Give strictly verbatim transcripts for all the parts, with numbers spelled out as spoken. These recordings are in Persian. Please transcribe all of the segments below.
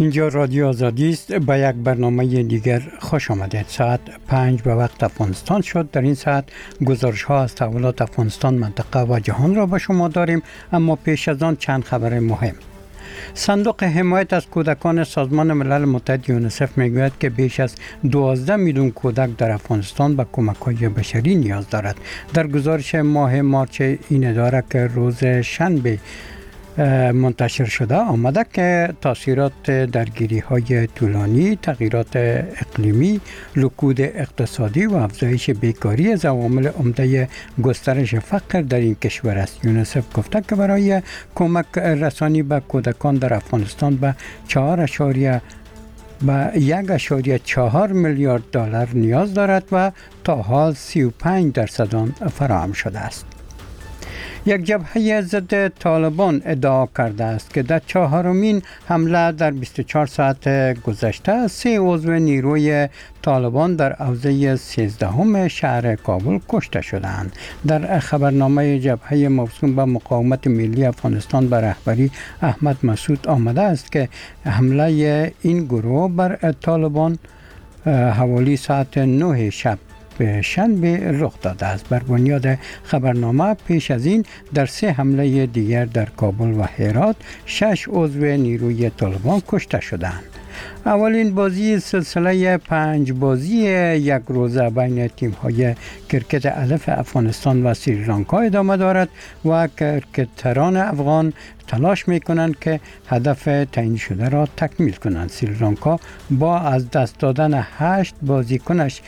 اینجا رادیو آزادی است. با یک برنامه دیگر خوش آمدید. ساعت پنج به وقت افغانستان شد. در این ساعت گزارش ها از تحولات افغانستان، منطقه و جهان را به شما داریم، اما پیش از آن چند خبر مهم. صندوق حمایت از کودکان سازمان ملل متحد یونیسف میگوید که بیش از دوازده میلیون کودک در افغانستان به کمک‌های بشری نیاز دارد. در گزارش ماه مارچ این اداره که روز شنبه منتشر شده آمده که تاثیرات درگیری های طولانی، تغییرات اقلیمی، رکود اقتصادی و افزایش بیکاری از عوامل عمده گسترش فقر در این کشور است. یونیسف گفته که برای کمک رسانی به کودکان در افغانستان به چهار اشاریه به یک اشاریه چهار میلیارد دلار نیاز دارد و تا حال سی و پنج درصد آن فراهم شده است. یک جبهه ضد طالبان ادعا کرده است که در چهارمین حمله در بیست و چهار ساعت گذشته سه عضو نیروی طالبان در حوزه سیزدهم شهر کابل کشته شدند. در خبرنامه جبهه موسوم به مقاومت ملی افغانستان به رهبری احمد مسعود آمده است که حمله این گروه بر طالبان حوالی ساعت نه شب به شنبه رخ داده است. بر بنیاد خبرنامه پیش از این در سه حمله دیگر در کابل و هرات شش عضو نیروی طالبان کشته شدند. اولین بازی سلسله پنج بازی یک روزه بین تیم‌های کرکت الف افغانستان و سریلانکا ادامه دارد و کرکتران افغان تلاش می‌کنند که هدف تعیین شده را تکمیل کنند. سریلانکا با از دست دادن هشت بازیکنش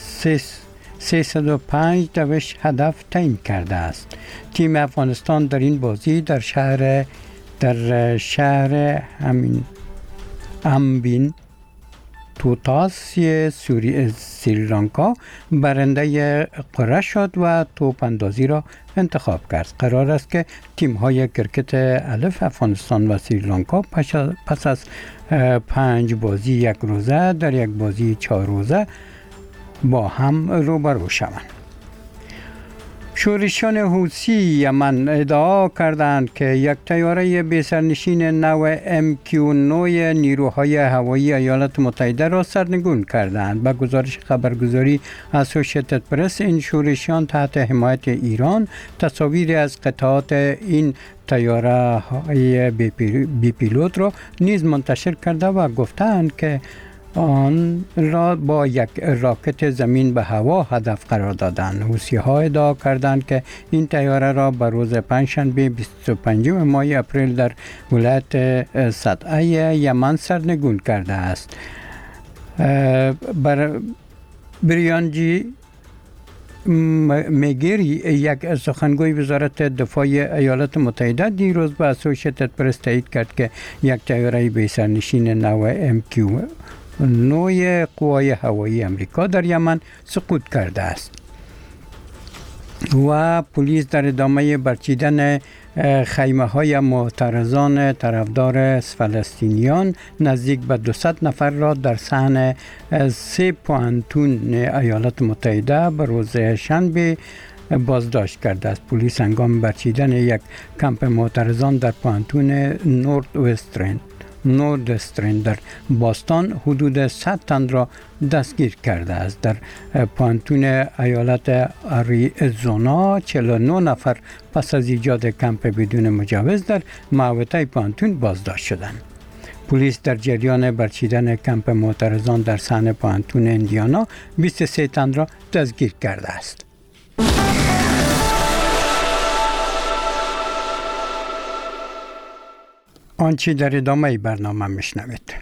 سیصد و پنج دوش هدف تعیین کرده است. تیم افغانستان در این بازی در شهر در شهر همین امبین توتاس سریلانکا برنده قرعه شد و توپ اندازی را انتخاب کرد. قرار است که تیم های کرکت الف افغانستان و سریلانکا پس از پنج بازی یک روزه در یک بازی چهار روزه با هم روبرو شوند. شورشیان حوثی یمن ادعا کردند که یک طیاره بی‌سرنشین نو ام کیو نه نیروهای هوایی ایالات متحده را سرنگون کردند. به گزارش خبرگزاری اسوسییتد پرس، این شورشیان تحت حمایت ایران تصاویری از قطعات این طیاره های بی پیلوت را نیز منتشر کرده و گفتند که آن را با یک راکت زمین به هوا هدف قرار دادند. حوثی‌ها ادعا کردند که این طیاره را به روز پنجشنبه بیست و پنجم ماه اپریل در ولایت صدعه یمن سرنگون کرده است. بر بریانجی میگیری، یک سخنگوی وزارت دفاع ایالات متحده، دیروز به اسوسییتد پرس تایید کرد که یک طیاره بی‌سرنشین نو ام کیو نه قوای هوایی امریکا در یمن سقوط کرده است و پلیس در ادامه برچیدن خیمه های معترضان طرفدار فلسطینیان نزدیک به دویست نفر را در صحن سه پوانتون ایالات متحده به روز شنبه بازداشت کرده است. پلیس هنگام برچیدن یک کمپ معترضان در پوانتون نورد وسترن نوردسترن در باستان حدود صد تن را دستگیر کرده است. در پانتون ایالت آریزونا چهل و نه نفر پس از ایجاد کمپ بدون مجوز در محوطه پانتون بازداشت شدند. پلیس در جریان برچیدن کمپ معترضان در صحن پانتون اندیانا بیست و سه تن را دستگیر کرده است. آنچه در ادامه برنامه میشنوید.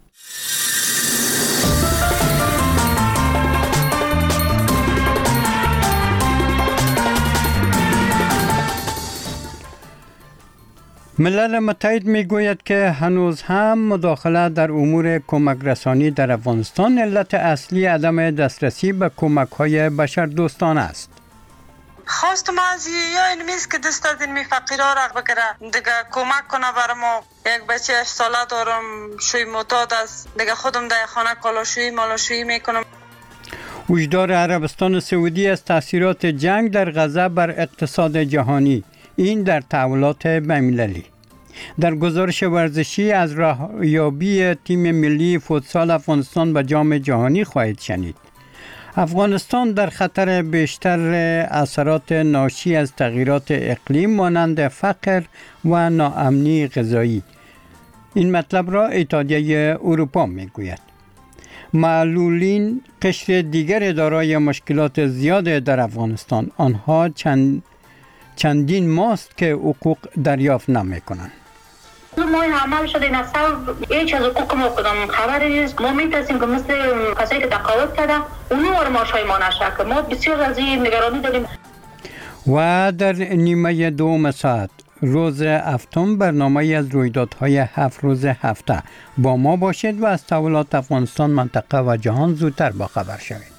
ملل متحد میگوید که هنوز هم مداخله در امور کمک رسانی در افغانستان علت اصلی عدم دسترسی به کمک های بشردوستانه است. خواستم از یا این میز که دست از این می فقیرها را بکره دیگه کمک کنه برای ما. یک بچه هشت ساله دارم، شوی معتاد است، دیگه خودم در خانه کالاشویی مالاشویی میکنم. هشدار عربستان سعودی از تاثیرات جنگ در غزه بر اقتصاد جهانی، این در تحولات بین‌المللی. در گزارش ورزشی از راهیابی تیم ملی فوتسال افغانستان به جام جهانی خواهید شنید. افغانستان در خطر بیشتر اثرات ناشی از تغییرات اقلیم مانند فقر و ناامنی غذایی. این مطلب را اتحادیه اروپا میگوید. معلولین قشر دیگر دارای مشکلات زیاد در افغانستان. آنها چند چندین ماست که حقوق دریافت نمی‌کنند. ما عمل شده این اصلا هیچ از حقوق ما کدام خبری نیست. ما میترسیم که مثل کسایی که تقاعد کرده اونو وارد معاشای ما نشه که ما بسیار از این نگرانی داریم. و در نیمه دوم ساعت روز هفتم برنامه از رویدادهای هفت روز هفته با ما باشید و از تحولات افغانستان، منطقه و جهان زودتر با خبر شوید.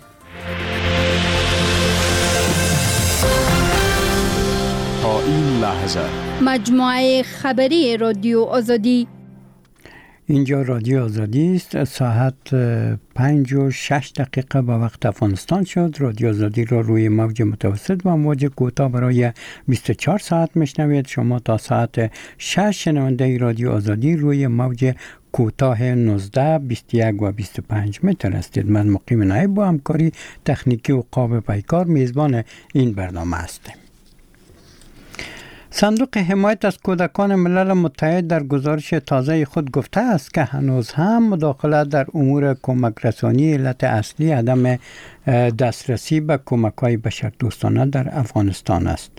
تا این لحظه مجموعه خبری رادیو آزادی. اینجا رادیو آزادی است. ساعت پنج و شش دقیقه به وقت افغانستان شد. رادیو آزادی را روی موج متوسط و موج کوتاه برای بیست و چهار ساعت میشنوید. شما تا ساعت شش شنونده رادیو آزادی روی موج کوتاه نوزده، بیست و یک و بیست و پنج متر هستید. من مقیم نایب با همکاری تکنیکی و قاب پیکار میزبان این برنامه هستم. صندوق حمایت از کودکان ملل متحد در گزارش تازه خود گفته است که هنوز هم مداخله در امور کمک رسانی علت اصلی عدم دسترسی به کمک‌های بشردوستانه در افغانستان است.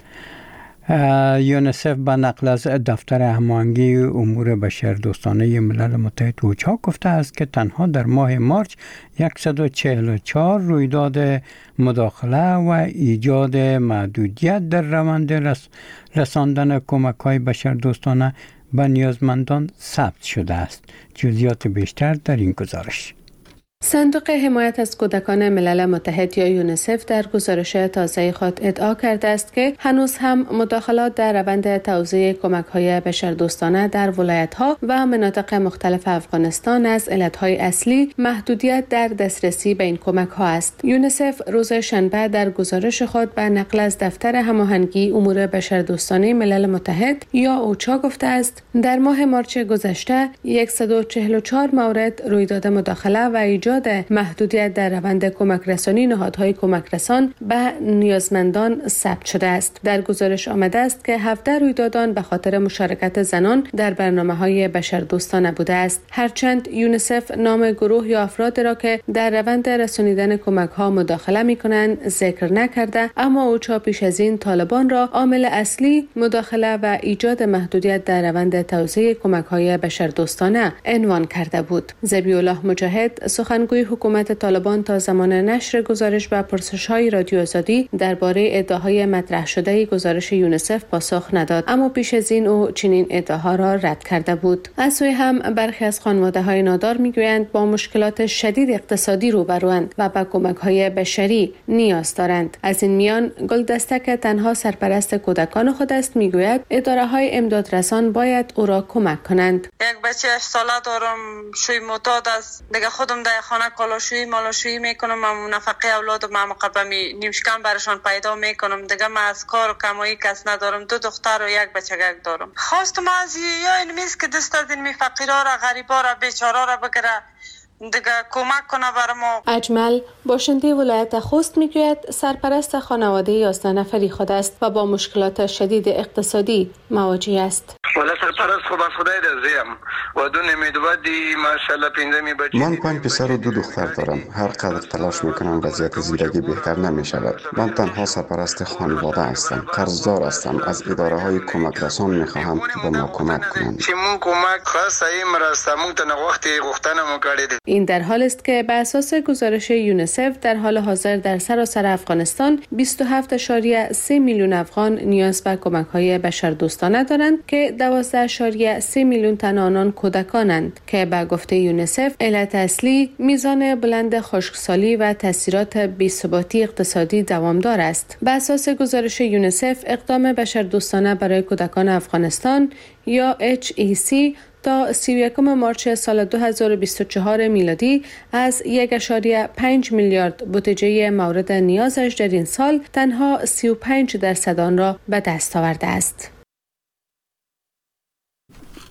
یونیسف به نقل از دفتر هماهنگی امور بشردوستانه ملل متحد اوچا گفته است که تنها در ماه مارچ صد و چهل و چهار رویداد مداخله و ایجاد محدودیت در روند رس رساندن کمک‌های بشردوستانه به نیازمندان ثبت شده است. جزئیات بیشتر در این گزارش. صندوق حمایت از کودکان ملل متحد یا یونیسف در گزارش تازه خود ادعا کرده است که هنوز هم مداخلات در روند توزیع کمک‌های بشردوستانه در ولایت‌ها و مناطق مختلف افغانستان از علت‌های اصلی محدودیت در دسترسی به این کمک‌ها است. یونیسف روز شنبه در گزارش خود به نقل از دفتر هماهنگی امور بشردوستانه ملل متحد یا اوچا گفته است در ماه مارچ گذشته صد و چهل و چهار مورد رویداد مداخله و ایجاد محدودیت در روند کمک رسانی نهادهای کمک رسان به نیازمندان ثبت شده است. در گزارش آمده است که هفده رویدادان به خاطر مشارکت زنان در برنامه‌های بشردوستانه بوده است. هرچند یونیسف نام گروه یا افراد را که در روند رسانیدن کمک‌ها مداخله می‌کنند ذکر نکرده، اما اوچا پیش از این طالبان را عامل اصلی مداخله و ایجاد محدودیت در روند توزیع کمک‌های بشردوستانه عنوان کرده بود. ذبیح‌الله مجاهد سخن گوی حکومت طالبان تا زمان نشر گزارش و پرسش‌های رادیو آزادی درباره ادعاهای مطرح شده گزارش یونیسف پاسخ نداد، اما پیش از این او چنین ادعاها را رد کرده بود. از سوی هم برخی از خانواده‌های نادار میگویند با مشکلات شدید اقتصادی روبروند و به کمک‌های بشری نیاز دارند. از این میان گلدسته که تنها سرپرست کودکان خود است میگوید اداره‌های امدادرسان باید او را کمک کنند. یک بچه هشت ساله دارم، شوی معتاد است. دیگه خودم در خانه کالاشویی مالاشویی میکنم، من نفقه اولادم من مقبمی نیمشکم برشان پیدا میکنم. دیگه من از کار و کمایی کس ندارم. دو دختر و یک بچگک دارم. خواستم از یا این میز که دست از این می فقیرا را غریبا را بیچارا را بگیره دیگه کمک کنه برای ما. اجمل باشنده ولایت خوست میگوید سرپرست خانواده آستانه فری خود است و با مشکلات شدید اقتصادی مواجه است. ولی سرپرست خوب از خدای رضایم و دو نمیدودی ماشاءالله پنځمی بچی. من پنج پسر و دو دختر دارم. هر قدر تلاش میکنم وضعیت زندگی بهتر نمیشود. من تنها سرپرست خانواده هستم. قرضدار هستم. از اداره های کمک رسان میخواهم که به ما کمک کنند. چې مون کمک خاصه مرسته مون ته وخت غوښتنه مو کړې ده. این در حال است که به اساس گزارش یونیسف در حال حاضر در سراسر افغانستان بیست و هفت اشاریه سه میلیون افغان نیاز به کمک‌های بشردوستانه دارند که دوازده اشاریه سه میلیون تن آنان کودکانند که به گفته یونیسف علت اصلی میزان بلند خشکسالی و تاثیرات بی‌ثباتی اقتصادی دوامدار است. به اساس گزارش یونیسف اقدام بشردوستانه برای کودکان افغانستان یا اچ ای سی تا سی و یکم مارچ سال دو هزار و بیست و چهار میلادی از یک ممیز پنج میلیارد بودجه مورد نیازش در این سال تنها سی و پنج درصد آن را به دست آورده است.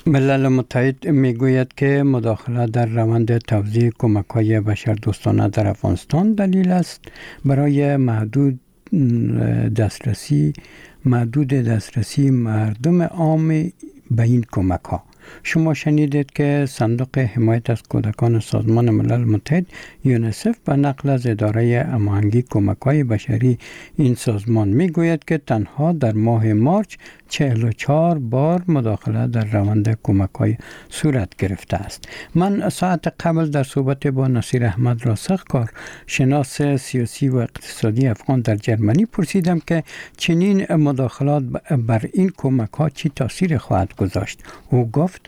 ملل متحد میگوید که مداخله در روند توزیع کمک‌های بشردوستانه در افغانستان دلیل است برای محدود دسترسی محدود دسترسی مردم عام به این کمک‌ها. شما شنیدید که صندوق حمایت از کودکان سازمان ملل متحد یونیسف به نقل از اداره هماهنگی کمک‌های بشری این سازمان میگوید که تنها در ماه مارچ چهل و چهار بار مداخله در روند کمک‌های صورت گرفته است. من ساعت قبل در صحبت با نصیر احمد راسخ کار شناس سیاسی و اقتصادی افغان در جرمنی پرسیدم که چنین مداخلات بر این کمک‌ها چی تاثیر خواهد گذاشت. او گفت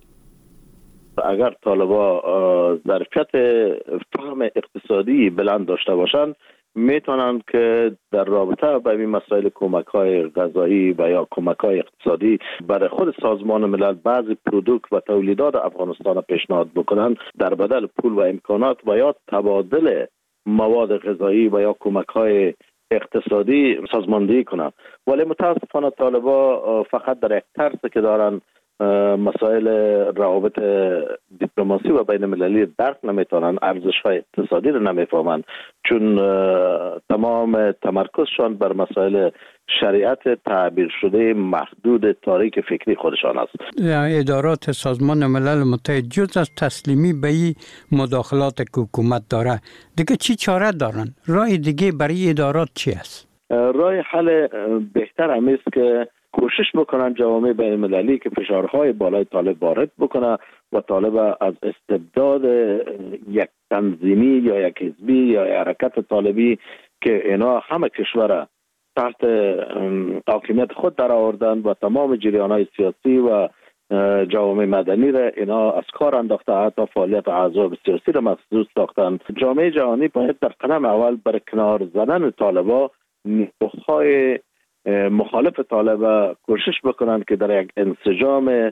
اگر طالبا ظرفیت فهم اقتصادی بلند داشته باشند میتونن که در رابطه با این مسائل کمک‌های غذایی و یا کمک‌های اقتصادی برای خود سازمان ملل بعضی پرودوکت و تولیدات افغانستان پیشنهاد بکنن در بدل پول و امکانات و یا تبادل مواد غذایی و یا کمک‌های اقتصادی سازماندهی کنند. ولی متاسفانه طالبا فقط در یک ترس که دارن مسائل روابط دیپلماسی و بین المللی درک نمیتونن، ارزش‌های اقتصادی رو نمیفهمن، چون تمام تمرکزشان بر مسائل شریعت تعبیر شده محدود تاریک فکری خودشان است. ادارات سازمان ملل متحد جز از تسلیمی به این مداخلات که حکومت داره دیگه چی چاره دارن؟ راه دیگه برای ادارات چی است؟ راه حل بهتر هم است که کوشش بکنن جوامع بین المللی که فشارهای بالای طالب وارد بکنه و طالب از استبداد یک تنظیمی یا یک حزبی یا حرکت طالبی که اینا همه کشور تحت حاکمیت خود در آوردن و تمام جریان‌های سیاسی و جوامع مدنی را اینا از کار انداخته، حتی فعالیت احزاب سیاسی را مخصوص ساختن. جامعه جهانی باید در قدم اول بر کنار زدن طالبا نیروهای مخالف طالب کوشش بکنن که در یک انسجام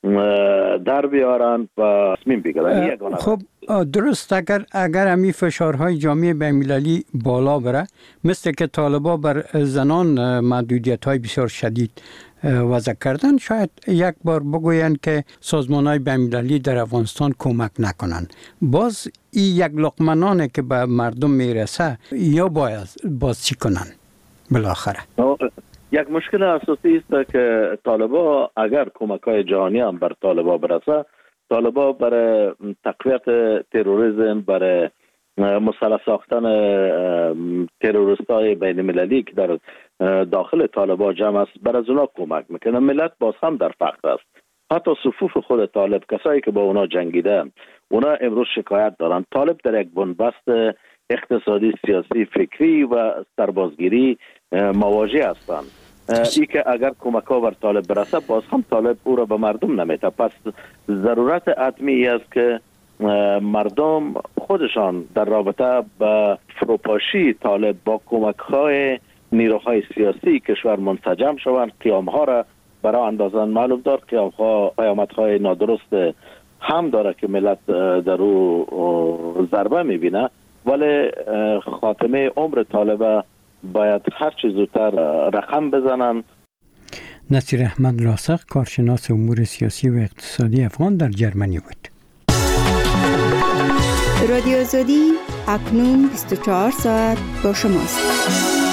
در بیارن و تصمیم بگیرن. خب درست، اگر اگر امی فشارهای جامعه بین‌المللی بالا بره، مثل که طالبا بر زنان محدودیت‌های بسیار شدید وضع کردن، شاید یک بار بگوین که سازمان‌های بین‌المللی در افغانستان کمک نکنن. باز این یک لقمه نانی که به مردم میرسه یا باید باز چی کنن بالاخره؟ یک مشکل اساسی است که طالبا اگر کمک‌های جهانی هم بر طالبا برسه، طالبا برای تقویت تروریسم، برای مسلح ساختن تروریست‌های بین‌المللی که در داخل طالبا جمع است، بر از اونا کمک میکنه. ملت باز هم در فقر است. حتی صفوف خود طالب، کسایی که با اونا جنگیدن، اونا امروز شکایت دارن. طالب در یک بنبست اقتصادی، سیاسی، فکری و سربازگیری مواجه هستند. ای که اگر کمک ها بر طالب برسه، باز هم طالب او را به مردم نمیده. پس ضرورت حتمی است که مردم خودشان در رابطه با فروپاشی طالب با کمک های نیروهای سیاسی کشور منسجم شوند، قیام ها را برای اندازان معلوم دار. قیام ها قیامت های نادرست هم داره که ملت در او ضربه میبینه، ولی خاتمه عمر طالب باید هر چه زودتر رقم بزنن. نصیر احمد راسخ، کارشناس امور سیاسی و اقتصادی افغان در جرمنی بود. رادیو آزادی اکنون بیست و چهار ساعت با شماست.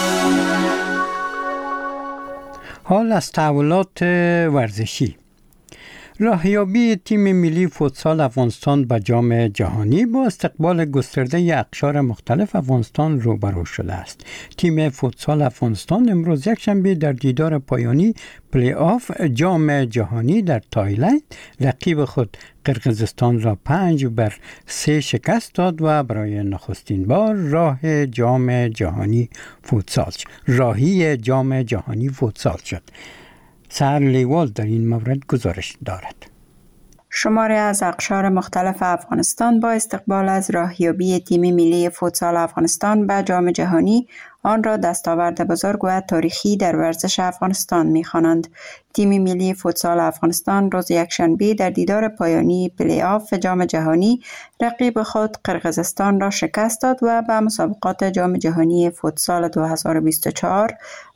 حال از تحولات ورزشی. راهیابی تیم ملی فوتسال افغانستان به جام جهانی با استقبال گسترده اقشار مختلف افغانستان روبرو شده است. تیم فوتسال افغانستان امروز یکشنبه در دیدار پایانی پلی آف جام جهانی در تایلند رقیب خود قرقیزستان را پنج بر سه شکست داد و برای نخستین بار راه جام جهانی فوتسال راهی جام جهانی فوتسال شد. سهر لیوال در این مورد گزارش دارد. شماری از اقشار مختلف افغانستان با استقبال از راهیابی تیم ملی فوتسال افغانستان به جام جهانی آن را دستاورد بزرگ و تاریخی در ورزش افغانستان می‌خوانند. تیم ملی فوتسال افغانستان روز یکشنبه در دیدار پایانی پلی آف جام جهانی رقیب خود قرقیزستان را شکست داد و به مسابقات جام جهانی فوتسال دو هزار و بیست و چهار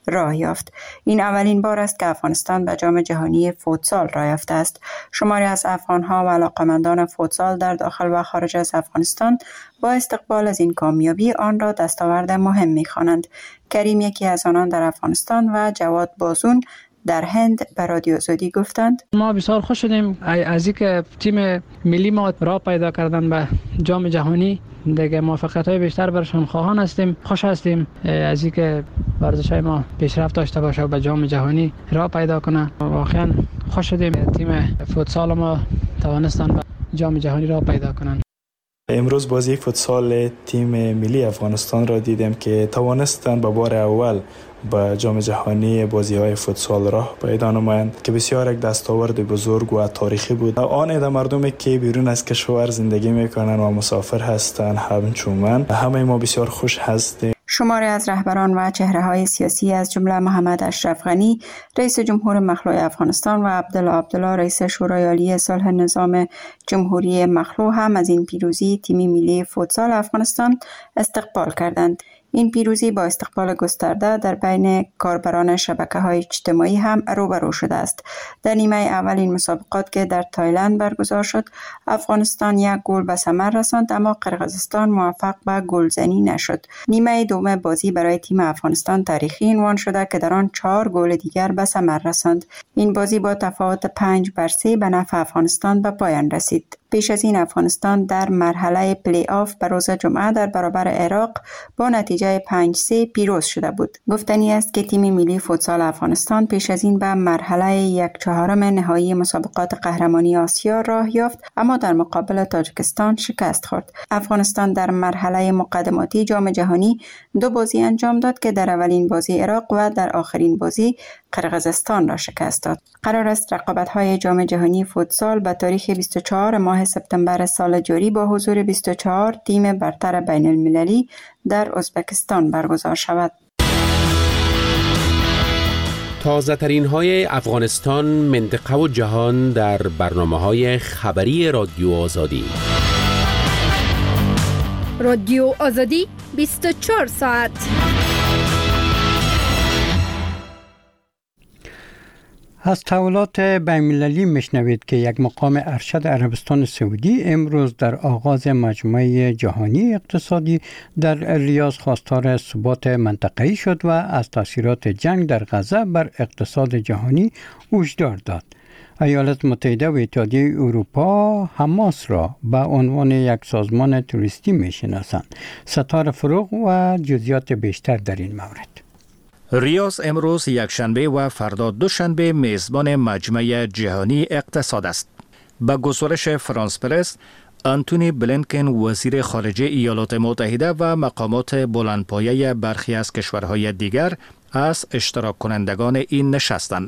راه یافت. این اولین بار است که افغانستان به جام جهانی فوتسال راه یافته است. شماری از افغان‌ها و علاقه‌مندان فوتسال در داخل و خارج از افغانستان با استقبال از این کامیابی آن را دستاورد مهم می‌خوانند. کریم یکی از آنان در افغانستان و جواد بازون در هند به رادیو آزادی گفتند ما بسیار خوش شدیم از اینکه تیم ملی ما راه پیدا کردن به جام جهانی. دیگه موفقیت‌های بیشتر برشان خواهان هستیم. خوش هستیم از اینکه ورزش‌های ما پیشرفت داشته باشه و به جام جهانی راه پیدا کنه. واقعا خوش شدیم تیم فوتسال ما توانستن به جام جهانی راه پیدا کنن. امروز بازی فوتسال تیم ملی افغانستان را دیدم که توانستند به بار اول به جام جهانی بازی‌های فوتسال راه پیدا نمایند که بسیار یک دستاورد بزرگ و تاریخی بود. آن عده مردمی که بیرون از کشور زندگی میکنند و مسافر هستند همچون من، همه ما بسیار خوش هستیم. شماری از رهبران و چهره‌های سیاسی از جمله محمد اشرف غنی رئیس جمهور مخلوع افغانستان و عبدالله عبدالله رئیس شورای عالی صلح نظام جمهوری مخلوع هم از این پیروزی تیم ملی فوتسال افغانستان استقبال کردند. این پیروزی با استقبال گسترده در بین کاربران شبکه‌های اجتماعی هم روبرو شده است. در نیمه اول این مسابقات که در تایلند برگزار شد، افغانستان یک گل به ثمر رساند اما قرقیزستان موفق به گلزنی نشد. نیمه دوم بازی برای تیم افغانستان تاریخی عنوان شده که در آن چهار گل دیگر به ثمر رساند. این بازی با تفاوت پنج بر سه به نفع افغانستان به پایان رسید. پیش از این افغانستان در مرحله پلی آف به روز جمعه در برابر عراق با نتیجه پنج سه پیروز شده بود. گفتنی است که تیم ملی فوتسال افغانستان پیش از این به مرحله یک چهارم نهایی مسابقات قهرمانی آسیا راه یافت اما در مقابل تاجیکستان شکست خورد. افغانستان در مرحله مقدماتی جام جهانی دو بازی انجام داد که در اولین بازی عراق و در آخرین بازی قرقیزستان را شکست داد. قرار است رقابت‌های جام جهانی فوتسال به تاریخ بیست و چهارم ماه سپتامبر سال جاری با حضور بیست و چهار تیم برتر بین المللی در ازبکستان برگزار شود. تازه ترین های افغانستان، منطقه و جهان در برنامه های خبری رادیو آزادی. رادیو آزادی بیست و چهار ساعت. از تحولات بین‌المللی میشنوید که یک مقام ارشد عربستان سعودی امروز در آغاز مجمع جهانی اقتصادی در ریاض خواستار ثبات منطقه‌ای شد و از تاثیرات جنگ در غزه بر اقتصاد جهانی هشدار داد. ایالات متحده و اتحادیه اروپا حماس را به عنوان یک سازمان تروریستی میشناسند. ستاره فروغ و جزئیات بیشتر در این مورد. ریاض امروز یک شنبه و فردا دوشنبه میزبان مجمع جهانی اقتصاد است. با گزارش فرانس پرس، آنتونی بلینکن وزیر خارجه ایالات متحده و مقامات بلندپایه برخی از کشورهای دیگر از اشتراک کنندگان این نشستند.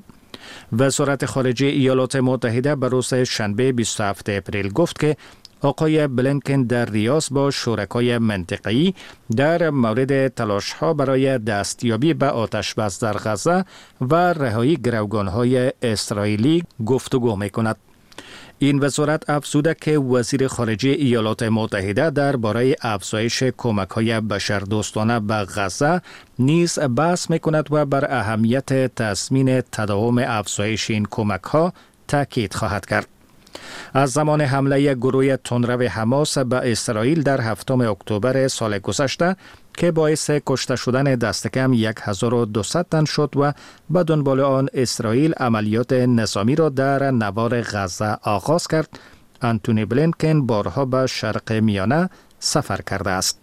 وزارت خارجه ایالات متحده به روز شنبه بیست و هفتم اپریل گفت که آقای بلینکن در ریاض با شرکای منطقه‌ای در مورد تلاش‌ها برای دستیابی به آتش‌بس در غزه و رهایی گروگان‌های اسرائیلی گفتگو می‌کند. این وزارت افزوده که وزیر خارجه ایالات متحده درباره افزایش کمک‌های بشردوستانه به غزه نیز بحث می‌کند و بر اهمیت تضمین تداوم افزایش این کمک‌ها تاکید خواهد کرد. از زمان حمله گروه تندرو حماس به اسرائیل در هفتم اکتبر سال گذشته که باعث کشته شدن دست کم هزار و دویست تن شد و به دنبال آن اسرائیل عملیات نظامی را در نوار غزه آغاز کرد، آنتونی بلینکن بارها به شرق میانه سفر کرده است.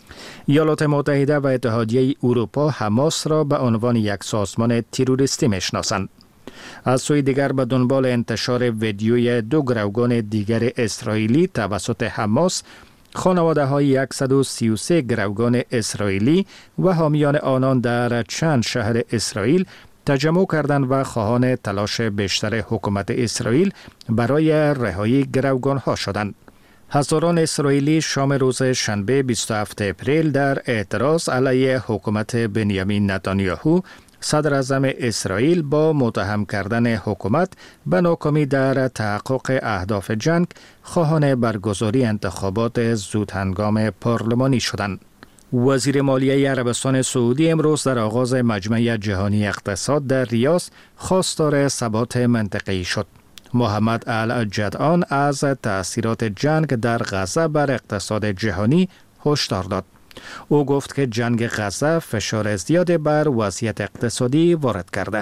ایالات متحده و اتحادیه اروپا حماس را به عنوان یک سازمان تروریستی میشناسند. از سوی دیگر به دنبال انتشار ویدیوی دو گروگان دیگر اسرائیلی توسط حماس، خانواده های صد و سی و سه گروگان اسرائیلی و حامیان آنان در چند شهر اسرائیل تجمع کردند و خواهان تلاش بیشتر حکومت اسرائیل برای رهایی گروگان ها شدند. هزاران اسرائیلی شام روز شنبه بیست و هفتم اپریل در اعتراض علیه حکومت بنیامین نتانیاهو صدر اعظم اسرائیل با متهم کردن حکومت به ناکامی در تحقق اهداف جنگ خواهان برگزاری انتخابات زودهنگام پارلمانی شدند. وزیر مالیه عربستان سعودی امروز در آغاز مجمع جهانی اقتصاد در ریاض خواستار ثبات منطقه‌ای شد. محمد الجدعان از تأثیرات جنگ در غزه بر اقتصاد جهانی هشدار داد. او گفت که جنگ غزه فشار زیادی بر وضعیت اقتصادی وارد کرده.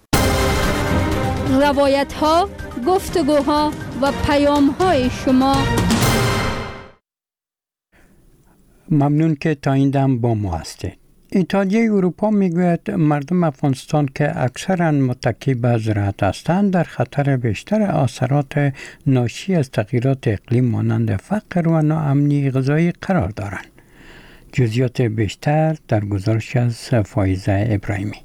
روایت ها، گفتگوها و پیام های شما. ممنون که تا این دم با ما هستید. اتحادیه اروپا میگوید مردم افغانستان که اکثرا متکی به زراعت هستند در خطر بیشتر اثرات ناشی از تغییرات اقلیم مانند فقر و ناامنی غذایی قرار دارند. جزئیات بیشتر در گزارش از فایزه ابراهیمی.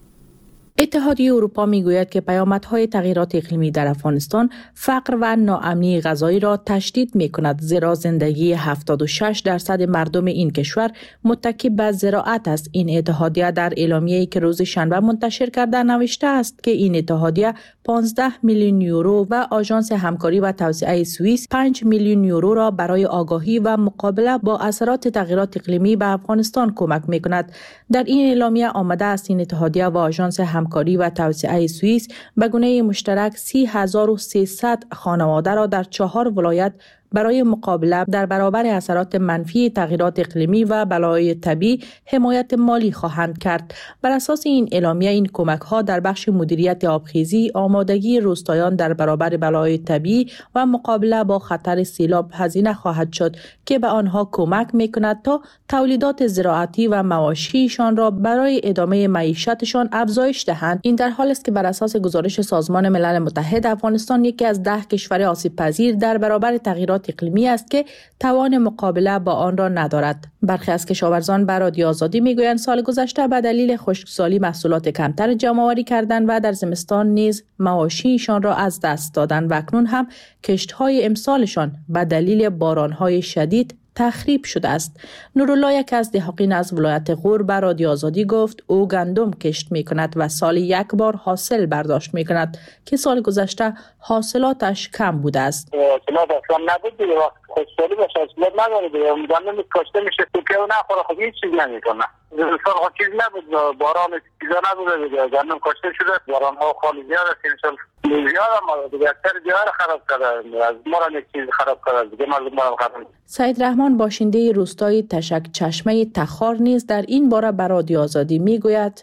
اتحادیه اروپا میگوید که پیامدهای تغییرات اقلیمی در افغانستان فقر و ناامنی غذایی را تشدید می‌کند، زیرا زندگی هفتاد و شش درصد مردم این کشور متکی به زراعت است. این اتحادیه در اعلامیه‌ای که روز شنبه منتشر کرده نوشته است که این اتحادیه پانزده میلیون یورو و آژانس همکاری و توسعه سوئیس پنج میلیون یورو را برای آگاهی و مقابله با اثرات تغییرات اقلیمی به افغانستان کمک می‌کند. در این اعلامیه آمده است این اتحادیه و آژانس همکاری و توسعه سوئیس به گونه مشترک سی هزار و سیصد خانواده را در چهار ولایت برای مقابله در برابر اثرات منفی تغییرات اقلیمی و بلایای طبیعی حمایت مالی خواهند کرد. بر اساس این اعلامیه این کمک ها در بخش مدیریت آبخیزی، آمادگی روستایان در برابر بلایای طبیعی و مقابله با خطر سیلاب هزینه خواهد شد که به آنها کمک میکند تا تولیدات زراعتی و مواشیشان را برای ادامه معیشتشان افزایش دهند. این در حالی است که بر اساس گزارش سازمان ملل متحد افغانستان یکی از ده کشور آسیب پذیر در برابر تغییرات اقلیمی است که توان مقابله با آن را ندارد. برخی از کشاورزان به رادیو آزادی میگویند سال گذشته به دلیل خشکسالی محصولات کمتر جمع‌آوری کردند و در زمستان نیز مواشیشان را از دست دادند و اکنون هم کشت‌های امسالشان به دلیل باران‌های شدید تخریب شده است. نورالله یک از دهقان از ولایت غور به رادیو آزادی گفت او گندم کشت می کند و سال یک بار حاصل برداشت می کند که سال گذشته حاصلاتش کم بوده است. حاصلات اصلا نبود دیگه، وقت خشکسالی باشه حاصلات نداره دیگه، گندم کاشته میشه تو که نخوره، خب هیچ چیز نمیکنه. زمستان خب چیز نبود، باران چیزا نبوده دیگه، گندم کاشته شده، باران ها خالی زیاد است، انشالله زیاد هم دیگه اکثر جاها را خراب کرده، از ما را یک چیز خراب کرده دیگه، مردم را خراب. سعید رحمان باشنده روستای تشک چشمه تخار نیز در این باره به رادیو آزادی میگوید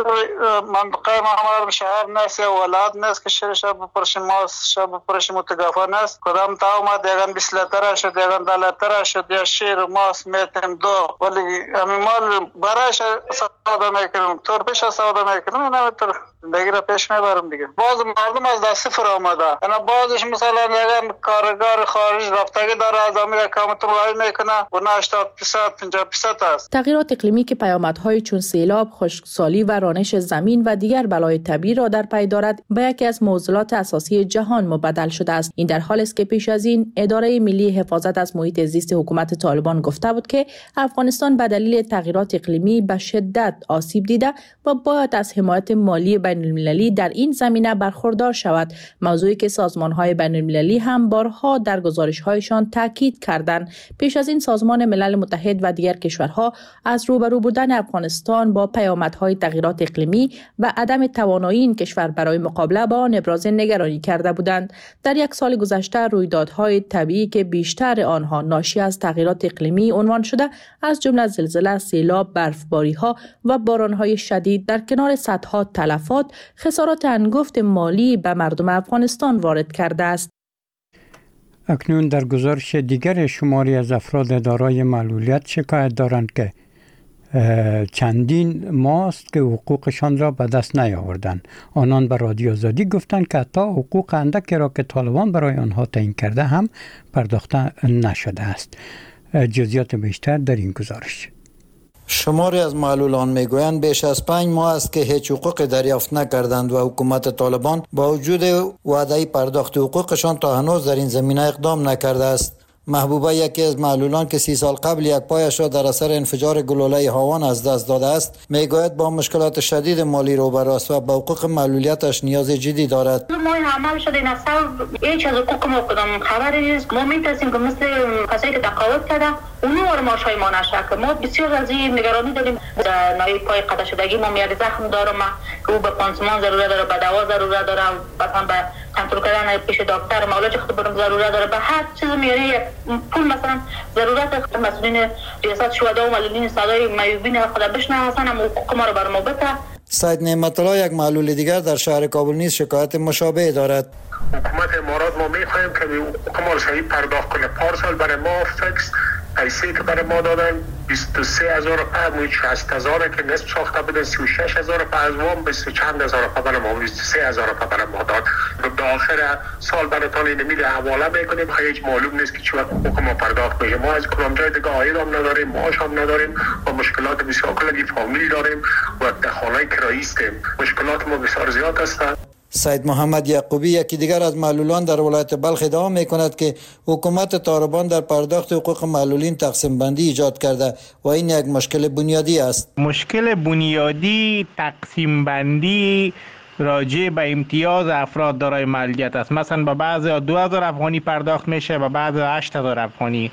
منطقه ما شهر نیست یا ولایت نیست که شهر شب بپرشیم ما شب بپرشیم متگافه نیست، کدام تا اومد دیگه بیست لیتر شد دیگه ده لیتر شد یا شیر ماست میتیم دو، ولی همین مال برایش سودا میکنیم، طور پیش سودا میکنیم، نمیتر دیگه را پیش میبرم دیگه. باز مردم از دست صفر آمده، اینا بازش مثلا دیگه کارگر خارج رفتگی داره از امیر کامت رای میکنه و هشتاد درصد پنجاه درصد است. تغییرات اقلیمی که پیامدهای چون سیلاب، خشکسالی و رانش زمین و دیگر بلای طبیعی را در پی دارد به یکی از معضلات اساسی جهان مبدل شده است. این در حالی است که پیش از این اداره ملی حفاظت از محیط زیست حکومت طالبان گفته بود که افغانستان به دلیل تغییرات اقلیمی به شدت آسیب دیده و باید از حمایت مالی بین المللی در این زمینه برخوردار شود، موضوعی که سازمان‌های بین المللی هم بارها در گزارش‌هایشان تاکید کردند. پیش از این سازمان ملل متحد و دیگر کشورها از روبرو بودن افغانستان با پیامدهای تغییرات اقلیمی و عدم توانایی این کشور برای مقابله با آن ابراز نگرانی کرده بودند. در یک سال گذشته رویدادهای طبیعی که بیشتر آنها ناشی از تغییرات اقلیمی عنوان شده، از جمله زلزله، سیلاب، برفباری‌ها و باران‌های شدید در کنار صدها تلفات، خسارات انگفت مالی به مردم افغانستان وارد کرده است. اکنون در گزارش دیگر شماری از افراد دارای معلولیت شکایت دارند که چندین ماست که حقوقشان را به دست نیاوردند. آنان به رادیو آزادی گفتند که حتی حقوق اندکی را که طالبان برای آنها تعیین کرده هم پرداخته نشده است. جزئیات بیشتر در این گزارش. شماری از معلولان میگویند بیش از پنج ماه است که هیچ حقوقی دریافت نکردند و حکومت طالبان با وجود وعده پرداخت حقوقشان تا هنوز در این زمینه اقدام نکرده است. محبوبه یکی از معلولان که سی سال قبل یک پایش را در اثر انفجار گلوله هاون از دست داده است میگوید با مشکلات شدید مالی روبروست و به حقوق معلولیتش نیاز جدی دارد. ما عمل شده نسل هیچ از حقوق ما کدام خبری نیست. ما میترسیم که مثل کسایی که تقاعد کرده اونو ارماشای ما نشه که ما بسیار از این نگرانی داریم. در ناحیه پای قطع شدگی ما میاد زخم دارم که او به پانسمان ضرورت داره، به دوا ضرورت داره، مثلا به کنترل کردن پیش دکتر معالجه خود برام ضرورت داره، به هر چیز میاره پول مثلا ضرورت. مسئولین ریاست شهدا و معلولین صدای معیوبین خود بشناسن هم حقوق ما رو بر ما بده. سید نعمت الله یک معلول دیگر در شهر کابل نیز شکایت مشابه دارد. حکومت امارات ما میخواهیم که حقوق ما رو صحیح پرداخت کنه. پارسال برای ما فکس پیسه که برای ما دادن بیست و سه هزار روپیه، شصت هزار که نصف ساخته بودن، سی و شش هزار روپیه از وام، بیست و چند هزار روپیه برای ما، بیست و سه هزار روپیه برای ما داد. به آخر سال براتون این میل حواله میکنیم، هیچ معلوم نیست که چه وقت حقوق ما پرداخت میشه. ما از کدام جای دیگه عاید هم نداریم، معاش هم نداریم و مشکلات بسیار کلگی فامیلی داریم و در خانه کرایی هستیم. مشکلات ما بسیار زیاد هستند. سید محمد یعقوبی یکی دیگر از معلولان در ولایت بلخ ادعا میکند که حکومت طالبان در پرداخت حقوق معلولین تقسیم بندی ایجاد کرده و این یک مشکل بنیادی است. مشکل بنیادی تقسیم بندی راجع به امتیاز افراد دارای معلولیت است. مثلا به بعضی دو هزار افغانی پرداخت میشه، به بعضی هشت هزار افغانی.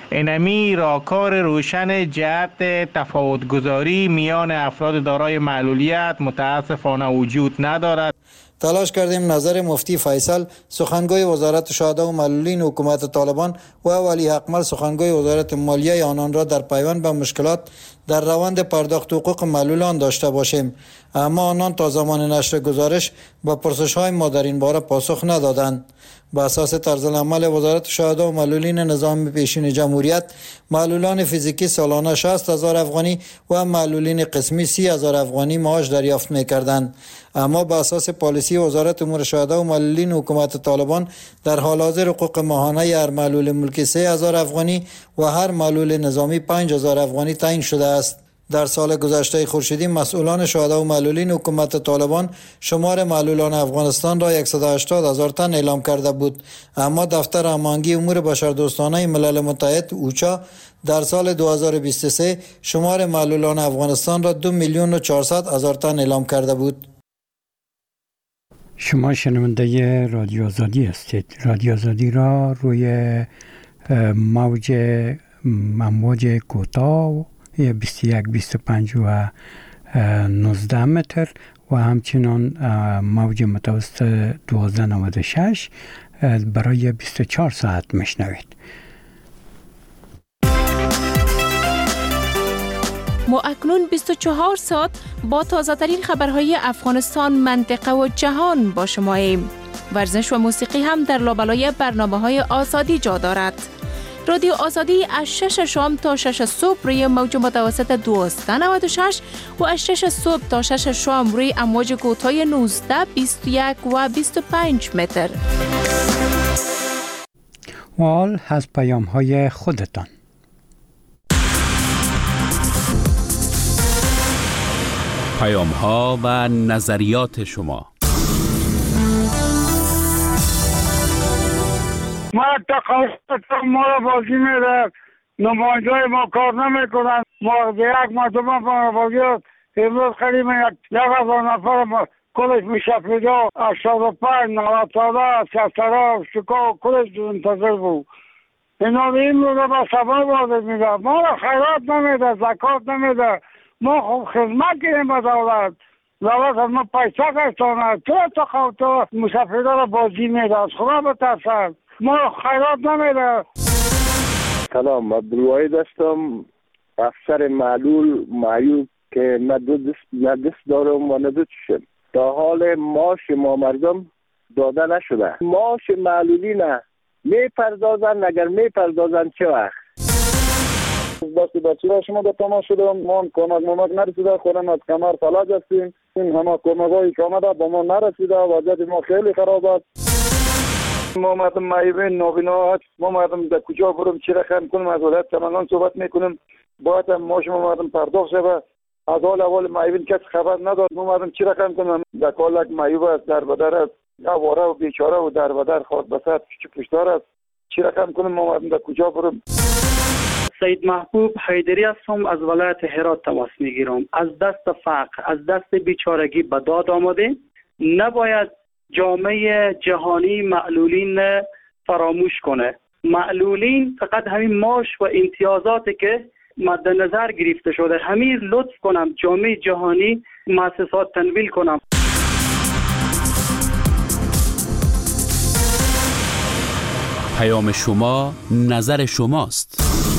اینمی راهکار روشن جهت تفاوت‌گذاری میان افراد دارای معلولیت متاسفانه وجود ندارد. تلاش کردیم نظر مفتی فیصل سخنگوی وزارت شهدا و معلولین حکومت طالبان و ولی اکمل سخنگوی وزارت مالیه آنان را در پیوند به مشکلات در روند پرداخت حقوق معلولان داشته باشیم، اما آنان تا زمان نشر گزارش به پرسش‌های ما در این باره پاسخ ندادند. به اساس طرزالعمل وزارت شهدا و معلولین نظام پیشین جمهوریت، معلولان فیزیکی سالانه شصت هزار افغانی و معلولین قسمی سی هزار افغانی معاش دریافت می‌کردند. اما به اساس پالیسی وزارت امور شهدا و معلولین حکومت طالبان در حال حاضر حقوق ماهانه هر معلول ملکی سه هزار افغانی و هر معلول نظامی پنج هزار افغانی تعیین شده است. در سال گذشته خورشیدی مسئولان شهدا و معلولین حکومت طالبان شمار معلولان افغانستان را صد و هشتاد هزار تن اعلام کرده بود، اما دفتر هماهنگی امور بشردوستانه ملل متحد اوچا در سال دو هزار و بیست و سه شمار معلولان افغانستان را دو میلیون و چهارصد هزار تن اعلام کرده بود. شما شنونده رادیو آزادی هستید. رادیو آزادی را روی موج امواج کوتاه بیست و یک، بیست و پنج و نوزده متر و همچنان موج متوسط دوازده نود و شش برای بیست و چهار ساعت میشنوید. ما اکنون بیست و چهار ساعت با تازه ترین خبرهای افغانستان، منطقه و جهان با شما ایم. ورزش و موسیقی هم در لابلای برنامه‌های آزادی جا دارد. رادیو آزادی از شش شام تا شش صبح روی موج متوسط دوازده نود و شش و از شش صبح تا شش شام روی امواج کوتاه نوزده، بیست و یک و بیست و پنج متر. و حال از پیام های خودتان. پیام ها و نظریات شما. ما تقاضا ما را بازی میده، نماینده ما کار نمیکنن. ما یک مرتبه ما بازی امروز خیلی یک یک هزار نفر کلش میشه پیدا هشتاد و پنج نود ساله سیسترا شکا کلش منتظر بود. اینا این رو به سبا بازی میده، ما را خیرات نمیده، زکات نمیده. ما خوب خدمت کنیم به دولت، دولت از ما پیسه گشتانه. تو تقاضا مسافرها را بازی میده، از خدا بترسن. ما خیرات نمیده. سلام، عبدالواحد هستم، افسر معلول معیوب که نه دست نه دست دارم و نه دو چشم. تا حال معاش ما مردم داده نشده. معاش معلولی نه میپردازن، اگر میپردازن چه وقت؟ بسی بچه را شما به تماش شدم، ما کمک ممک نرسیده، خودم از کمر فلج هستیم. این همه کمک هایی که آمده با ما نرسیده، وضعیت ما خیلی خراب است. ما مردم معیوبین نابینا، ما مردم در کجا برم چی را خرم کنیم، از ولایت سمنگان صحبت میکنیم، باید هم ماش ما مردم پرداخت شده. از حال اول معیوبین کس خبر نداد، ما مردم چی را خرم کنیم. در کالک معیوب است، در بدر است، اواره و بیچاره و در بدر خود بسد پیچ پشتار است. چی رقم کنیم ما در کجا بریم؟ سید محبوب حیدری هستم، از ولایت هرات تماس میگیرم. از دست فقر، از دست بیچارگی به داد آمده. نباید جامعه جهانی معلولین فراموش کنه. معلولین فقط همین معاش و امتیازاتی که مد نظر گرفته شده، همین لطف کنم جامعه جهانی مؤسسات تنویل کنم. پیام شما نظر شماست.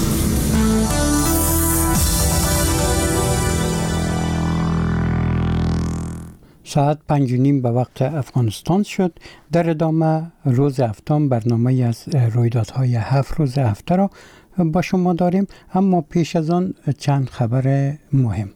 ساعت پنج و نیم به وقت افغانستان شد. در ادامه روز هفتم برنامه از رویدادهای هفت روز هفته را با شما داریم، اما پیش از آن چند خبر مهم.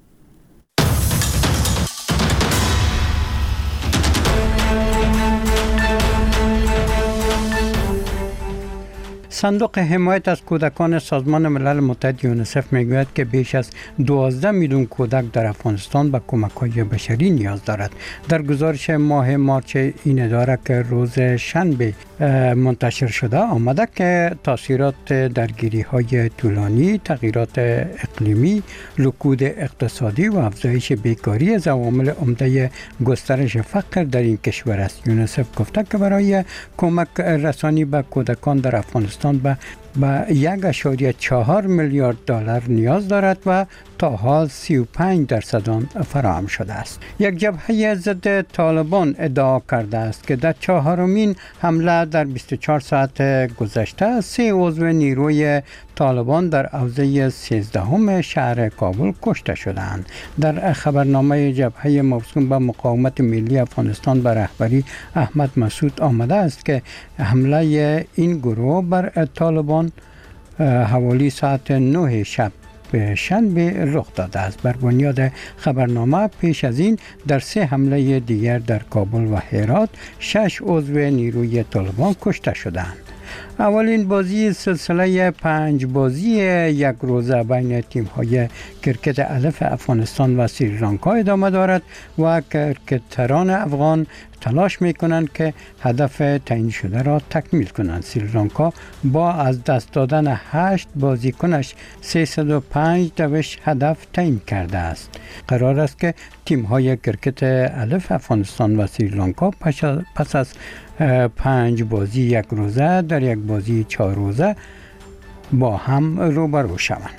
صندوق حمایت از کودکان سازمان ملل متحد یونیسف میگوید که بیش از دوازده میلیون کودک در افغانستان به کمک‌های بشری نیاز دارد. در گزارش ماه مارچ این اداره که روز شنبه منتشر شده آمده که تاثیرات درگیری‌های طولانی، تغییرات اقلیمی، رکود اقتصادی و افزایش بیکاری از عوامل عمده گسترش فقر در این کشور است. یونیسف گفته که برای کمک رسانی به کودکان در افغانستان به به یک اشاریه چهار میلیارد دلار نیاز دارد و تا حال سی و پنج درصد آن فراهم شده است. یک جبهه ضد طالبان ادعا کرده است که در چهارمین حمله در بیست و چهار ساعت گذشته سه عضو نیروی طالبان در حوزه سیزدهم شهر کابل کشته شدند. در خبرنامه جبهه موسوم به مقاومت ملی افغانستان به رهبری احمد مسعود آمده است که حمله این گروه بر طالبان حوالی ساعت نه شب به شنبه رخ داده است. بر بنیاد خبرنامه پیش از این در سه حمله دیگر در کابل و هرات شش عضو نیروی طالبان کشته شدند. اولین بازی سلسله پنج بازی یک روزه بین تیم‌های کرکت الف افغانستان و سریلانکا ادامه دارد و کرکتران افغان تلاش می‌کنند که هدف تعیین شده را تکمیل کنند. سریلانکا با از دست دادن هشت بازیکنش سیصد و پنج دوش هدف تعیین کرده است. قرار است که تیم‌های کرکت الف افغانستان و سریلانکا پس از پنج بازی یک روزه در یک بازی چهار روزه با هم روبرو شوند.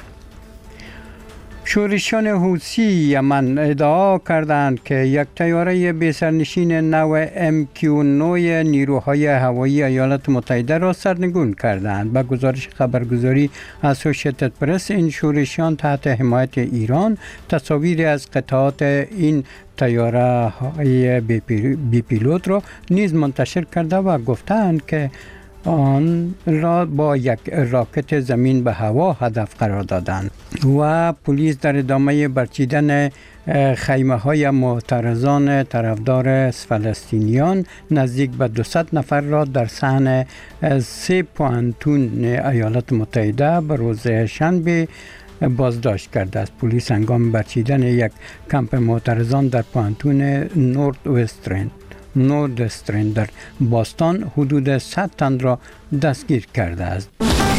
شورشیان حوثی یمن ادعا کردند که یک طیاره بی‌سرنشین نو ام کیو نه نیروهای هوایی ایالات متحده را سرنگون کردند. با گزارش خبرگزاری اسوسییتد پرس، این شورشیان تحت حمایت ایران تصاویری از قطعات این طیاره های بی پیلوت را نیز منتشر کرده و گفتند که آن را با یک راکت زمین به هوا هدف قرار دادند. و پلیس در ادامه برچیدن خیمه های معترضان طرفدار فلسطینیان نزدیک به دویست نفر را در صحن سه پوانتون ایالات متحده به روز شنبه بازداشت کرده است. پلیس هنگام برچیدن یک کمپ معترضان در پوانتون نورد وسترن نورد استرن در باستان حدود صد تن را دستگیر کرده است.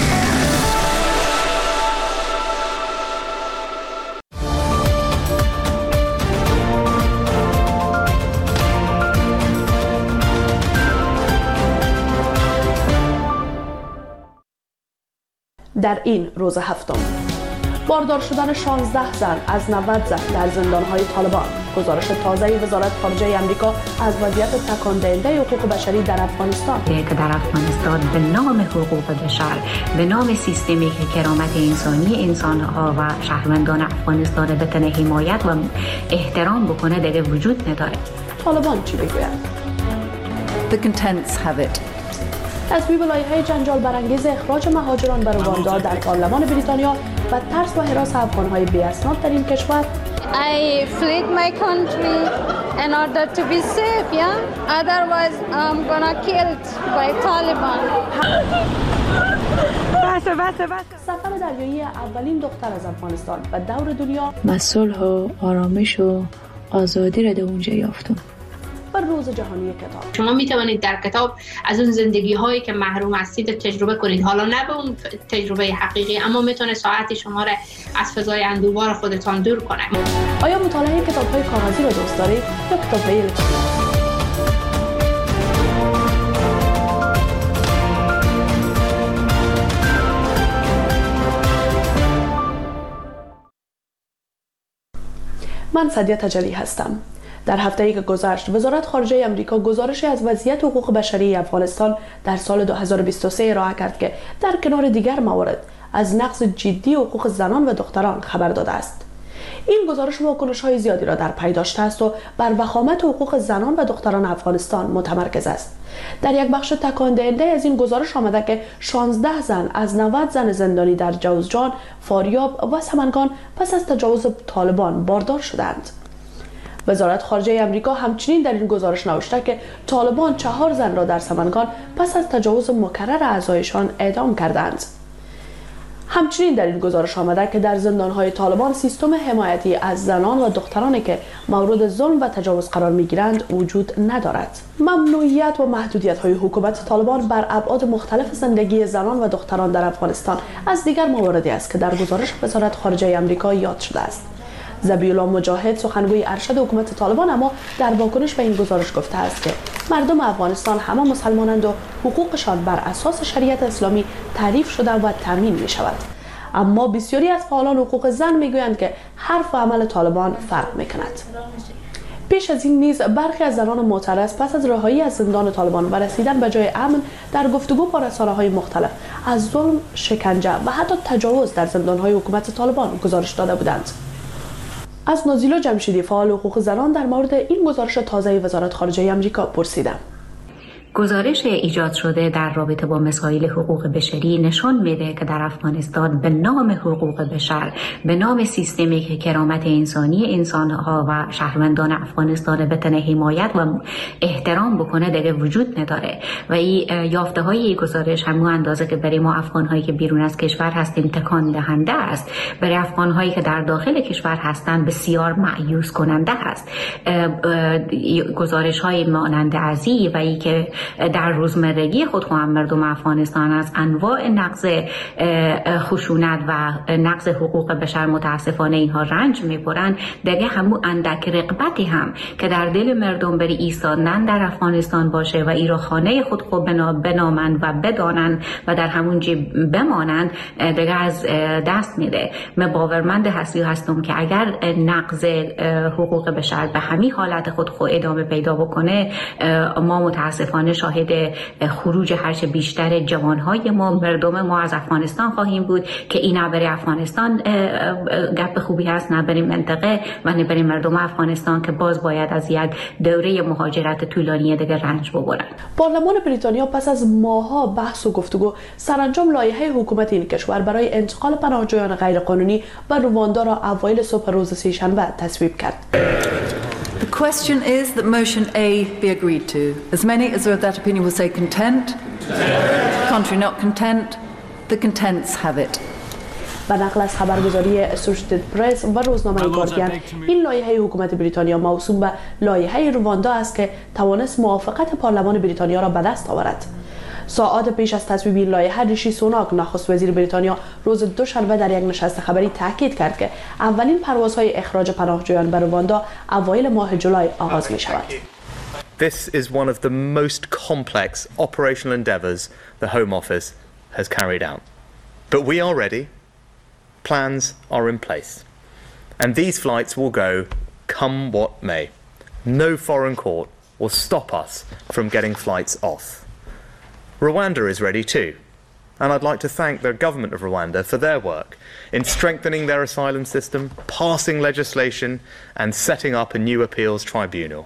در این روز هفتم باردار شدن شانزده زن از نود زن در زندان‌های طالبان. گزارش تازه وزارت خارجه آمریکا از وضعیت تکان دهنده حقوق بشری در افغانستان. که در افغانستان به نام حقوق بشر، به نام سیستمی که کرامت انسانی انسان‌ها و شهروندان افغانستان بتونه حمایت و احترام بکنه دیگه وجود نداره. طالبان چی بگوید؟ The contents have it. تصویب لایحه جنجال برانگیز اخراج مهاجران به رواندا در پارلمان بریتانیا و ترس و هراس افغان‌های بی‌اسناد در این کشور. I fled my country in order to be safe, yeah? Otherwise I'm gonna killed by Taliban. بسه بسه بسه. سفر دریایی اولین دختر از افغانستان و دور دنیا. من صلح و آرامش و آزادی را در اونجا یافتم. و و روز جهانی کتاب. شما می توانید در کتاب از اون زندگی هایی که محروم هستید تجربه کنید، حالا نه به اون تجربه حقیقی، اما میتونه ساعت شما را از فضای اندوه‌بار خودتان دور کنه. آیا مطالعه کتاب‌های کاغذی را دوست دارید یا کتاب‌های الکترونیکی؟ من سدیه تجلی هستم. در هفته‌ای که گذشت وزارت خارجه آمریکا گزارشی از وضعیت حقوق بشری افغانستان در سال دو هزار و بیست و سه ارائه کرد که در کنار دیگر موارد از نقض جدی حقوق زنان و دختران خبر داده است. این گزارش واکنش‌های زیادی را در پی داشته است و بر وخامت حقوق زنان و دختران افغانستان متمرکز است. در یک بخش تکان دهنده از این گزارش آمده که شانزده زن از نود زن زندانی در جوزجان، فاریاب و سمنگان پس از تجاوز طالبان باردار شدند. وزارت خارجه آمریکا همچنین در این گزارش نوشته که طالبان چهار زن را در سمنگان پس از تجاوز مکرر اعضایشان اعدام کردند. همچنین در این گزارش آمده که در زندان‌های طالبان سیستم حمایتی از زنان و دخترانی که مورد ظلم و تجاوز قرار می‌گیرند وجود ندارد. ممنوعیت و محدودیت‌های حکومت طالبان بر ابعاد مختلف زندگی زنان و دختران در افغانستان از دیگر مواردی است که در گزارش وزارت خارجه آمریکا یاد شده است. ذبیح‌الله مجاهد سخنگوی ارشد حکومت طالبان اما در واکنش به این گزارش گفته است که مردم افغانستان همه مسلمانند و حقوقشان بر اساس شریعت اسلامی تعریف شده و تامین می شود. اما بسیاری از فعالان حقوق زن می گویند که حرف و عمل طالبان فرق می کند. پیش از این نیز برخی از زنان معترض پس از رهایی از زندان طالبان و رسیدن به جای امن در گفتگو با رسانه‌های مختلف از ظلم، شکنجه و حتی تجاوز در زندان‌های حکومت طالبان گزارش داده بودند. از نازیلا جمشیدی فعال حقوق زنان در مورد این گزارش تازه وزارت خارجه آمریکا پرسیدم. گزارش ایجاد شده در رابطه با مسائل حقوق بشری نشان میده که در افغانستان به نام حقوق بشر، به نام سیستمی که کرامت انسانی انسانها و شهروندان افغانستان بتونه حمایت و احترام بکنه دیگه وجود نداره و این یافته های گزارش همون اندازه که برای ما افغان هایی که بیرون از کشور هستیم تکان دهنده است، برای افغان هایی که در داخل کشور هستند بسیار مایوس کننده است. گزارش های مانند ازی و ای که در روزمرگی خود هم مردم افغانستان از انواع نقض خشونت و نقض حقوق بشر متاسفانه اینها رنج میبرند، دیگه همون اندک رغبتی هم که در دل مردم بری ایستادن در افغانستان باشه و ای را خانه خود خود بنامند و بدانند و در همون جا بمانند دیگه از دست میده. من باورمند هستی هستم که اگر نقض حقوق بشر به همین حالت خود خود ادامه پیدا بکنه، ما متاسفانه شاهد خروج هرچه بیشتر جوانهای ما، مردم ما از افغانستان خواهیم بود که این نه برای افغانستان گپ خوبی هست، نه برای منطقه و نه برای مردم افغانستان که باز باید از یک دوره مهاجرت طولانی دیگه رنج ببرند. پارلمان بریتانیا پس از ماه‌ها بحث و گفتگو سرانجام لایحه حکومت این کشور برای انتقال پناهجویان غیرقانونی به رواندا را اوایل صبح روز سه‌شنبه تصویب کرد. The question is that motion A be agreed to. As many as are of that opinion will say content. Contrary not content. The contents have it. به نقل از خبرگزاری اسوشیتد پرس و روزنامه گاردین، این لایحه حکومت بریتانیا موسوم به لایحه رواندا است که توانست موافقت پارلمان بریتانیا را به دست آورد. ساعات پیش از تصویب این لایحه ریشی سوناک نخست وزیر بریتانیا روز دوشنبه در یک نشست خبری تاکید کرد که اولین پروازهای اخراج پناهجویان به رواندا اوایل ماه جولای آغاز می شود. This is one of the most complex operational endeavours the Home Office has carried out. But we are ready. Plans are in place. And these flights will go come what may. No foreign court will stop us from getting flights off. Rwanda is ready too, and I'd like to thank the government of Rwanda for their work in strengthening their asylum system, passing legislation and setting up a new appeals tribunal.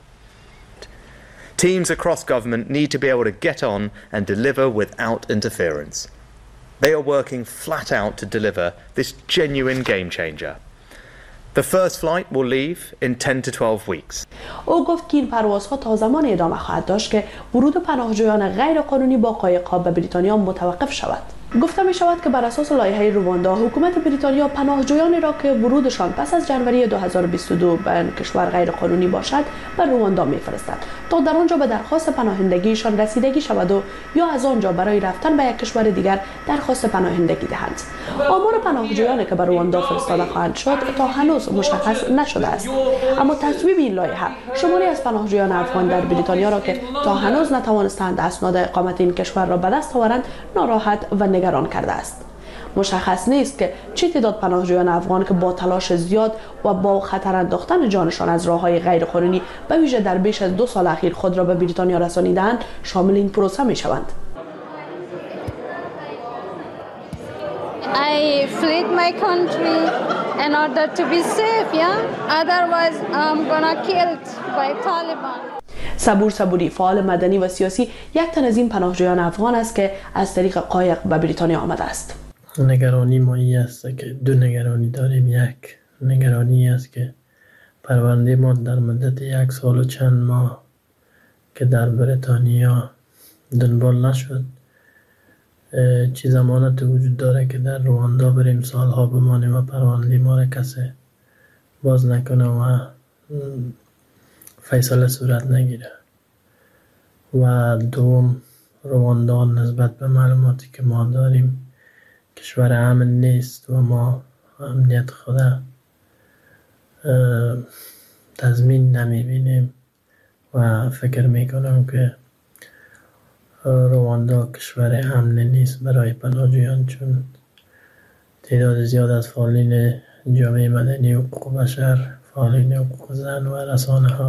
Teams across government need to be able to get on and deliver without interference. They are working flat out to deliver this genuine game changer. The first flight will leave in ten to twelve weeks. او گفت که این پروازها تا زمان ادامه خواهد داشت که ورود پناهجویان غیر قانونی با قایق‌ها به بریتانیا متوقف شود. گفته می شود که بر اساس لایحه رواندا حکومت بریتانیا پناهجویانی را که ورودشان پس از جنوری دو هزار و بیست و دو به کشور غیر قانونی باشد به رواندا میفرستد تا در آنجا به درخواست پناهندگیشان رسیدگی شود و یا از آنجا برای رفتن به یک کشور دیگر درخواست پناهندگی دهند. آمار پناهجویانی که به رواندا فرستاده خواهند شد تا هنوز مشخص نشده است، اما تصویب این لایحه شماری از پناهجویان افغان در بریتانیا را که تا هنوز نتوانستند اسناد اقامت این کشور را به دست آورند ناراحت و نگران کرده است. مشخص نیست که چه تعداد پناهجویان افغان که با تلاش زیاد و با خطر انداختن جانشان از راه‌های غیرقانونی به ویژه در بیش از دو سال اخیر خود را به بریتانیا رسانیدند شامل این پروسه می شوند. I fled my country in order to be safe, yeah? Otherwise I'm gonna killed by Taliban. صبور صبوری فعال مدنی و سیاسی یک تن از این پناهجویان افغان است که از طریق قایق به بریتانیا آمده است. نگرانی ما این است که دو نگرانی داریم. یک نگرانی است که پرونده ما در مدت یک سال و چند ماه که در بریتانیا دنبال نشد، چی ضمانت وجود داره که در رواندا بریم سالها بمانیم و پرونده ما را کسی باز نکنه و فیصله صورت نگیره. و دوم، رواندا نسبت به معلوماتی که ما داریم کشور امن نیست و ما امنیت خود تضمین نمیبینیم و فکر میکنم که رواندا کشور امن نیست برای پناهجویان، چون تعداد زیاد از فعالین جامعه مدنی و حقوق بشر، فعالین حقوق زن و رسانه ها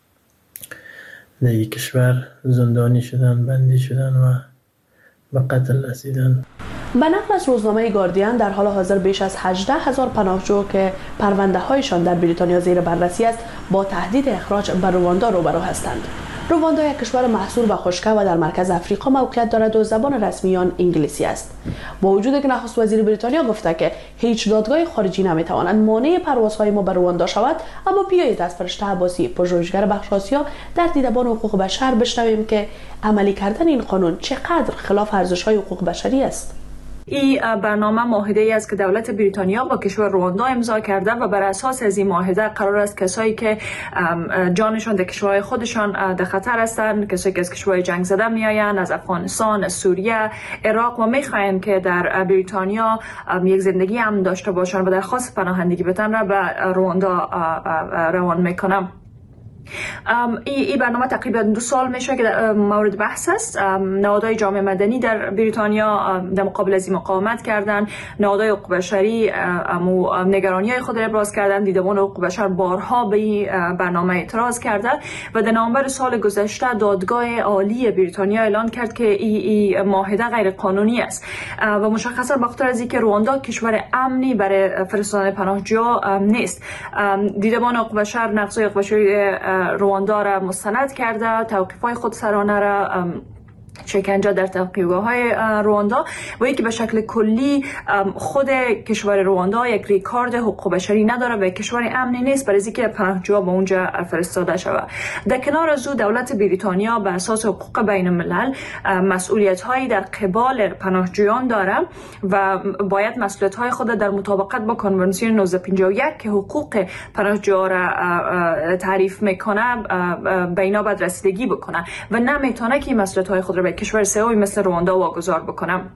در این کشور زندانی شدن، بندی شدن و به قتل رسیدن. به نقل از روزنامه گاردین در حال حاضر بیش از هجده هزار پناهجو که پرونده هایشان در بریتانیا زیر بررسی است با تهدید اخراج به رواندا روبرو هستند. رواندا یک کشور محصور و خشک و در مرکز افریقا موقعیت دارد و زبان رسمی آن انگلیسی است. با وجود که نخست وزیر بریتانیا گفته که هیچ دادگاه خارجی نمیتواند مانع پروازهای ما به رواندا شود، اما بیایید از فرشته عباسی، پژوهشگر بخش آسیا در دیدبان حقوق بشر بشنویم که عملی کردن این قانون چقدر خلاف ارزش‌های حقوق بشری است. این برنامه معاهده‌ای است که دولت بریتانیا با کشور رواندا امضا کرده و بر اساس از این معاهده قرار است کسایی که جانشان در کشورهای خودشان در خطر هستند، کسایی که از کشورهای جنگ زده میآیند، از افغانستان، از سوریه، عراق و میخواهند که در بریتانیا یک زندگی امن داشته باشند و درخواست پناهندگی بدن را به رواندا روان میکنند. این برنامه تقریبا دو سال میشه که مورد بحث است. نهادهای جامعه مدنی در بریتانیا در مقابل از این مقاومت کردند، نهادهای حقوق بشری نگرانی های خود را ابراز کردند. دیدبان حقوق بشر بارها به این برنامه اعتراض کرده و در نوامبر سال گذشته دادگاه عالی بریتانیا اعلان کرد که این معاهده غیر قانونی است و مشخصا به خاطر از اینکه رواندا کشور امنی برای فرستادن پناهجو نیست. دیدبان حقوق بشر نقض حقوق بشری رواندا را مستند کرده، توقیف‌های خودسرانه را شکنجه در توقیفگاه‌های رواندا و یکی به شکل کلی خود کشور رواندا یک ریکارد حقوق بشری نداره و یک کشور امنی نیست برای اینکه پناهجوها به اونجا فرستاده شود. در کنار از او دولت بریتانیا به اساس حقوق بین الملل مسئولیت‌هایی در قبال پناهجویان داره و باید مسئولیت‌های خود در مطابقت با کنوانسیون نوزده پنجاه و یک که حقوق پناهجوها را تعریف میکنه به اینا باید رسیدگی بکنه و نمیتونه که مسئولیت‌های خود را به کشور سومی مثل رواندا واگذار بکنم.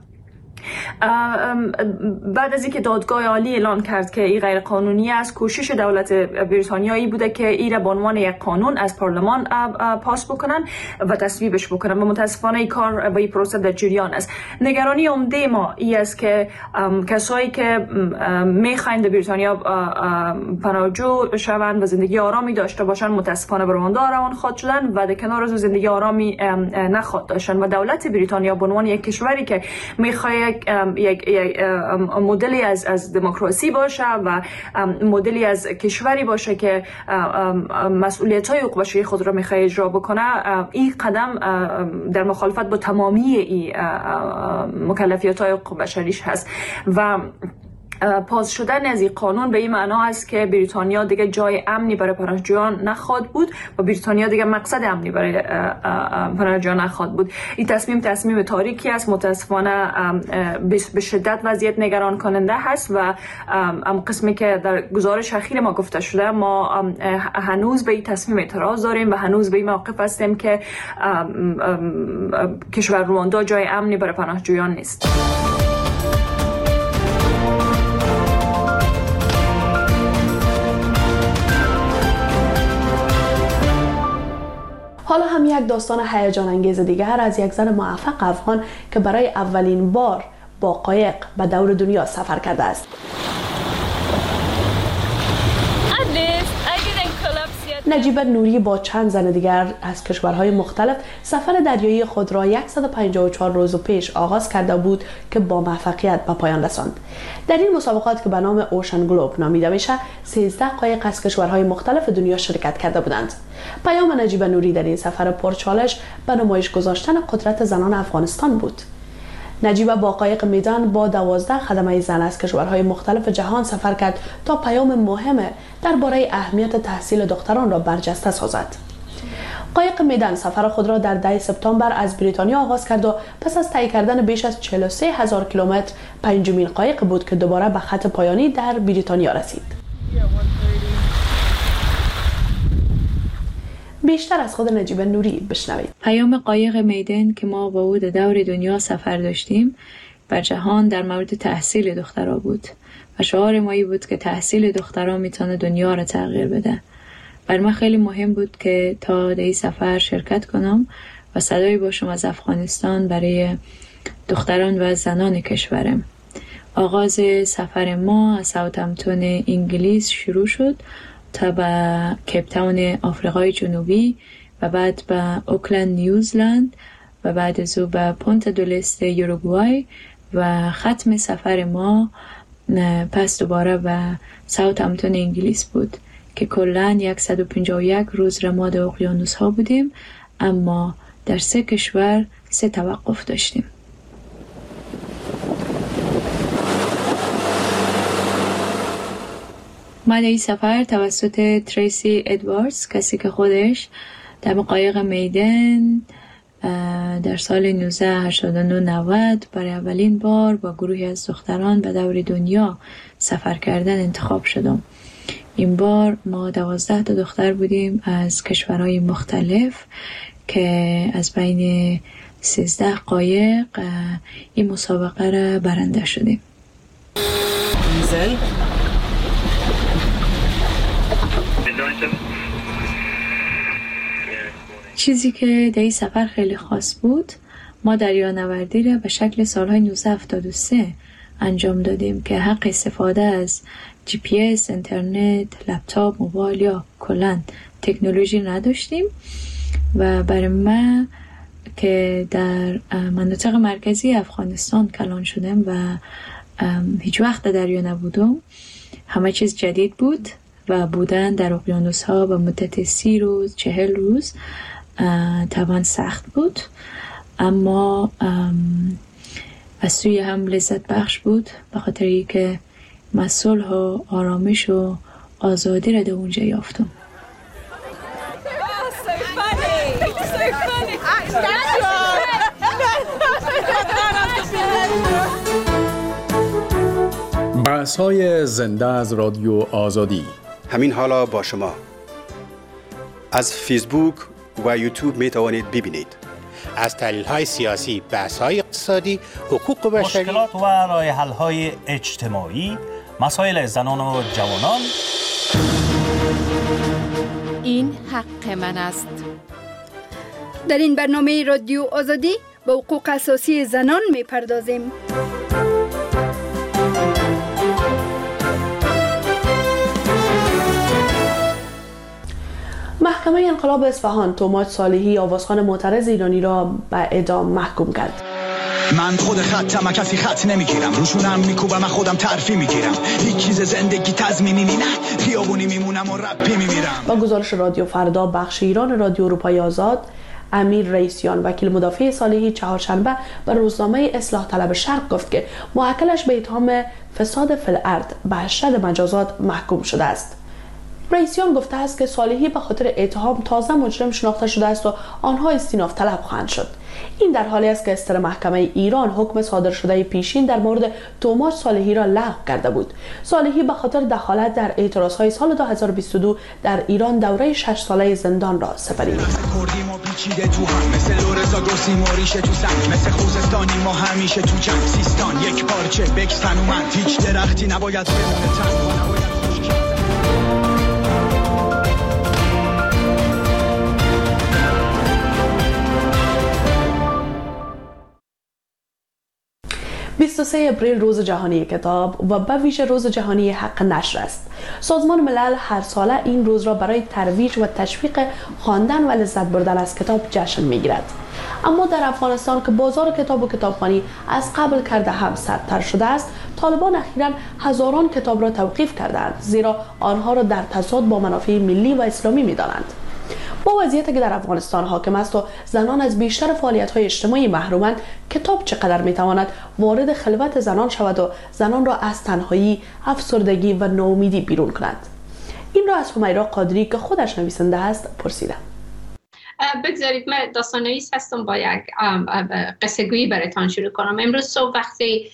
بعد از اینکه دادگاه عالی اعلان کرد که این غیر قانونی است، کوشش دولت بریتانیایی بوده که این را به عنوان یک قانون از پارلمان پاس بکنن و تصویبش بکنن و متاسفانه این کار با این پروسه در جریان است. نگرانی عمده ما این است که کسایی که میخواین در بریتانیا پناهجو شوند و زندگی آرامی داشته باشن متاسفانه به رواندا روان خواهد شدن و در کنار از زندگی آرامی نخواهد داشتن و دولت بریتانیا به عنوان یک کشوری که میخواد یک مدلی از از دموکراسی باشه و مدلی از کشوری باشه که مسئولیت‌های حقوق بشری خود را می‌خواد اجرا بکنه، این قدم در مخالفت با تمامی این مکلفیت‌های حقوق بشریش هست و پاس شدن از این قانون به این معنا است که بریتانیا دیگه جای امنی برای پناهجویان نخواهد بود و بریتانیا دیگه مقصد امنی برای پناهجویان نخواهد بود. این تصمیم تصمیم تاریکی است، متاسفانه به شدت وضعیت نگران کننده هست و ام قسمی که در گزارش اخیر ما گفته شده، ما هنوز به این تصمیم اعتراض داریم و هنوز به این موقف هستیم که کشور رواندا جای امنی برای پناهجویان نیست. حالا هم یک داستان هیجان انگیز دیگر از یک زن موفق افغان که برای اولین بار با قایق به دور دنیا سفر کرده است. نجیبه نوری با چند زن دیگر از کشورهای مختلف سفر دریایی خود را صد و پنجاه و چهار روز پیش آغاز کرده بود که با موفقیت به پایان رساند. در این مسابقات که به نام اوشن گلوب نامیده میشه، سیزده قایق از کشورهای مختلف دنیا شرکت کرده بودند. پیام نجیبه نوری در این سفر پرچالش به نمایش گذاشتن قدرت زنان افغانستان بود. نجیبه با قایق میدان با دوازده خدمه زن از کشورهای مختلف جهان سفر کرد تا پیام مهم درباره اهمیت تحصیل دختران را برجسته سازد. قایق میدان سفر خود را در ده سپتامبر از بریتانیا آغاز کرد و پس از طی کردن بیش از چهل و سه هزار کیلومتر پنجمین قایق بود که دوباره به خط پایانی در بریتانیا رسید. بیشتر از خود نجیبه نوری بشنوید. پیام قایق میدان که ما با او در دور دنیا سفر داشتیم بر جهان در مورد تحصیل دخترها بود و شعار ما این بود که تحصیل دخترها میتونه دنیا را تغییر بده. بر من خیلی مهم بود که تا در این سفر شرکت کنم و صدایی باشم از افغانستان برای دختران و زنان کشورم. آغاز سفر ما از ساوثهمپتون انگلیس شروع شد تا به کیپ تاون آفریقای جنوبی و بعد به اوکلند نیوزلند و بعد از او به پونتا دو este یوروگوای و ختم سفر ما پس دوباره به ساوثهمپتون انگلیس بود که کلاً صد و پنجاه و یک روز را ما در اقیانوس ها بودیم، اما در سه کشور سه توقف داشتیم. ما در این سفر توسط تریسی ادواردز، کسی که خودش در قایق میدان در سال نوزده هشتاد و نه نود برای اولین بار با گروهی از دختران به دور دنیا سفر کردن انتخاب شدم. این بار ما دوازده تا دختر بودیم از کشورهای مختلف که از بین سیزده قایق این مسابقه را برنده شدیم. دیزل چیزی که در این سفر خیلی خاص بود، ما دریانوردی را به شکل سالهای نوزده هفتاد و سه انجام دادیم که حق استفاده از جی پی اس، اینترنت، لپتاپ، موبایل یا کلاً تکنولوژی نداشتیم و برای من که در مناطق مرکزی افغانستان کلان شدم و هیچ وقت در دریا نبودم، همه چیز جدید بود و بودن در اقیانوس ها به مدت سی روز چهل روز طبعا سخت بود، اما از سوی هم لذت بخش بود به خاطر اینکه من صلح و آرامش و آزادی را در اونجا یافتم. بحث‌های زنده از رادیو آزادی همین حالا با شما از فیسبوک و یوتیوب می توانید ببینید. از تحلیل‌های سیاسی، بحث‌های اقتصادی، حقوق بشری، مشکلات و راه حل‌های اجتماعی، مسائل زنان و جوانان. این حق من است. در این برنامه رادیو آزادی به حقوق اساسی زنان می‌پردازیم. محکمه انقلاب اصفهان توماج صالحی آوازخوان معترض ایرانی را به اعدام محکوم کرد. من خود خطم کسی خط نمیگیرم، روشونم میکوبم خودم ترفی میگیرم، هیچ چیز زندگی تضمینی نه، خیابونی میمونم و رپی میمیرم. با گزارش رادیو فردا بخش ایران رادیو اروپای آزاد امیر رئیسیان وکیل مدافع صالحی چهارشنبه به روزنامه اصلاح طلب شرق گفت که موکلش به اتهام فساد فی الارض به اشد مجازات محکوم شده است. رئیسیان گفته است که صالحی به خاطر اتهام تازه مجرم شناخته شده است و آنها استیناف طلب خواهند شد. این در حالی است که استر محکمه ایران حکم صادر شده پیشین در مورد توماس صالحی را لغو کرده بود. صالحی به خاطر دخالت در اعتراضهای سال دو هزار و بیست و دو در ایران دوره شش ساله زندان را سپری. پیچیده تو هم مثل لورزا گرسی موریشه تو سنگ مثل خوزستانی ما همیشه تو جنگ سیستان یک پارچه بکس تنومند هیچ درختی نباید بمونه تنها نباید بیست و سوم اپریل روز جهانی کتاب و به ویژه روز جهانی حق نشر است. سازمان ملل هر ساله این روز را برای ترویج و تشویق خواندن و لذت بردن از کتاب جشن میگیرد. اما در افغانستان که بازار کتاب و کتابخوانی از قبل کرده هم سردتر شده است، طالبان اخیراً هزاران کتاب را توقیف کردند، زیرا آنها را در تضاد با منافع ملی و اسلامی می‌دانند. با وضعیتی که در افغانستان حاکم است و زنان از بیشتر فعالیت‌های اجتماعی محرومند، کتاب چقدر می‌تواند وارد خلوت زنان شود و زنان را از تنهایی، افسردگی و ناامیدی بیرون کند؟ این را از همیرا قادری که خودش نویسنده است پرسیدم. بگذارید من داستان‌نویس هستم، با یک قصه گویی براتون شروع کنم. امروز صبح وقتی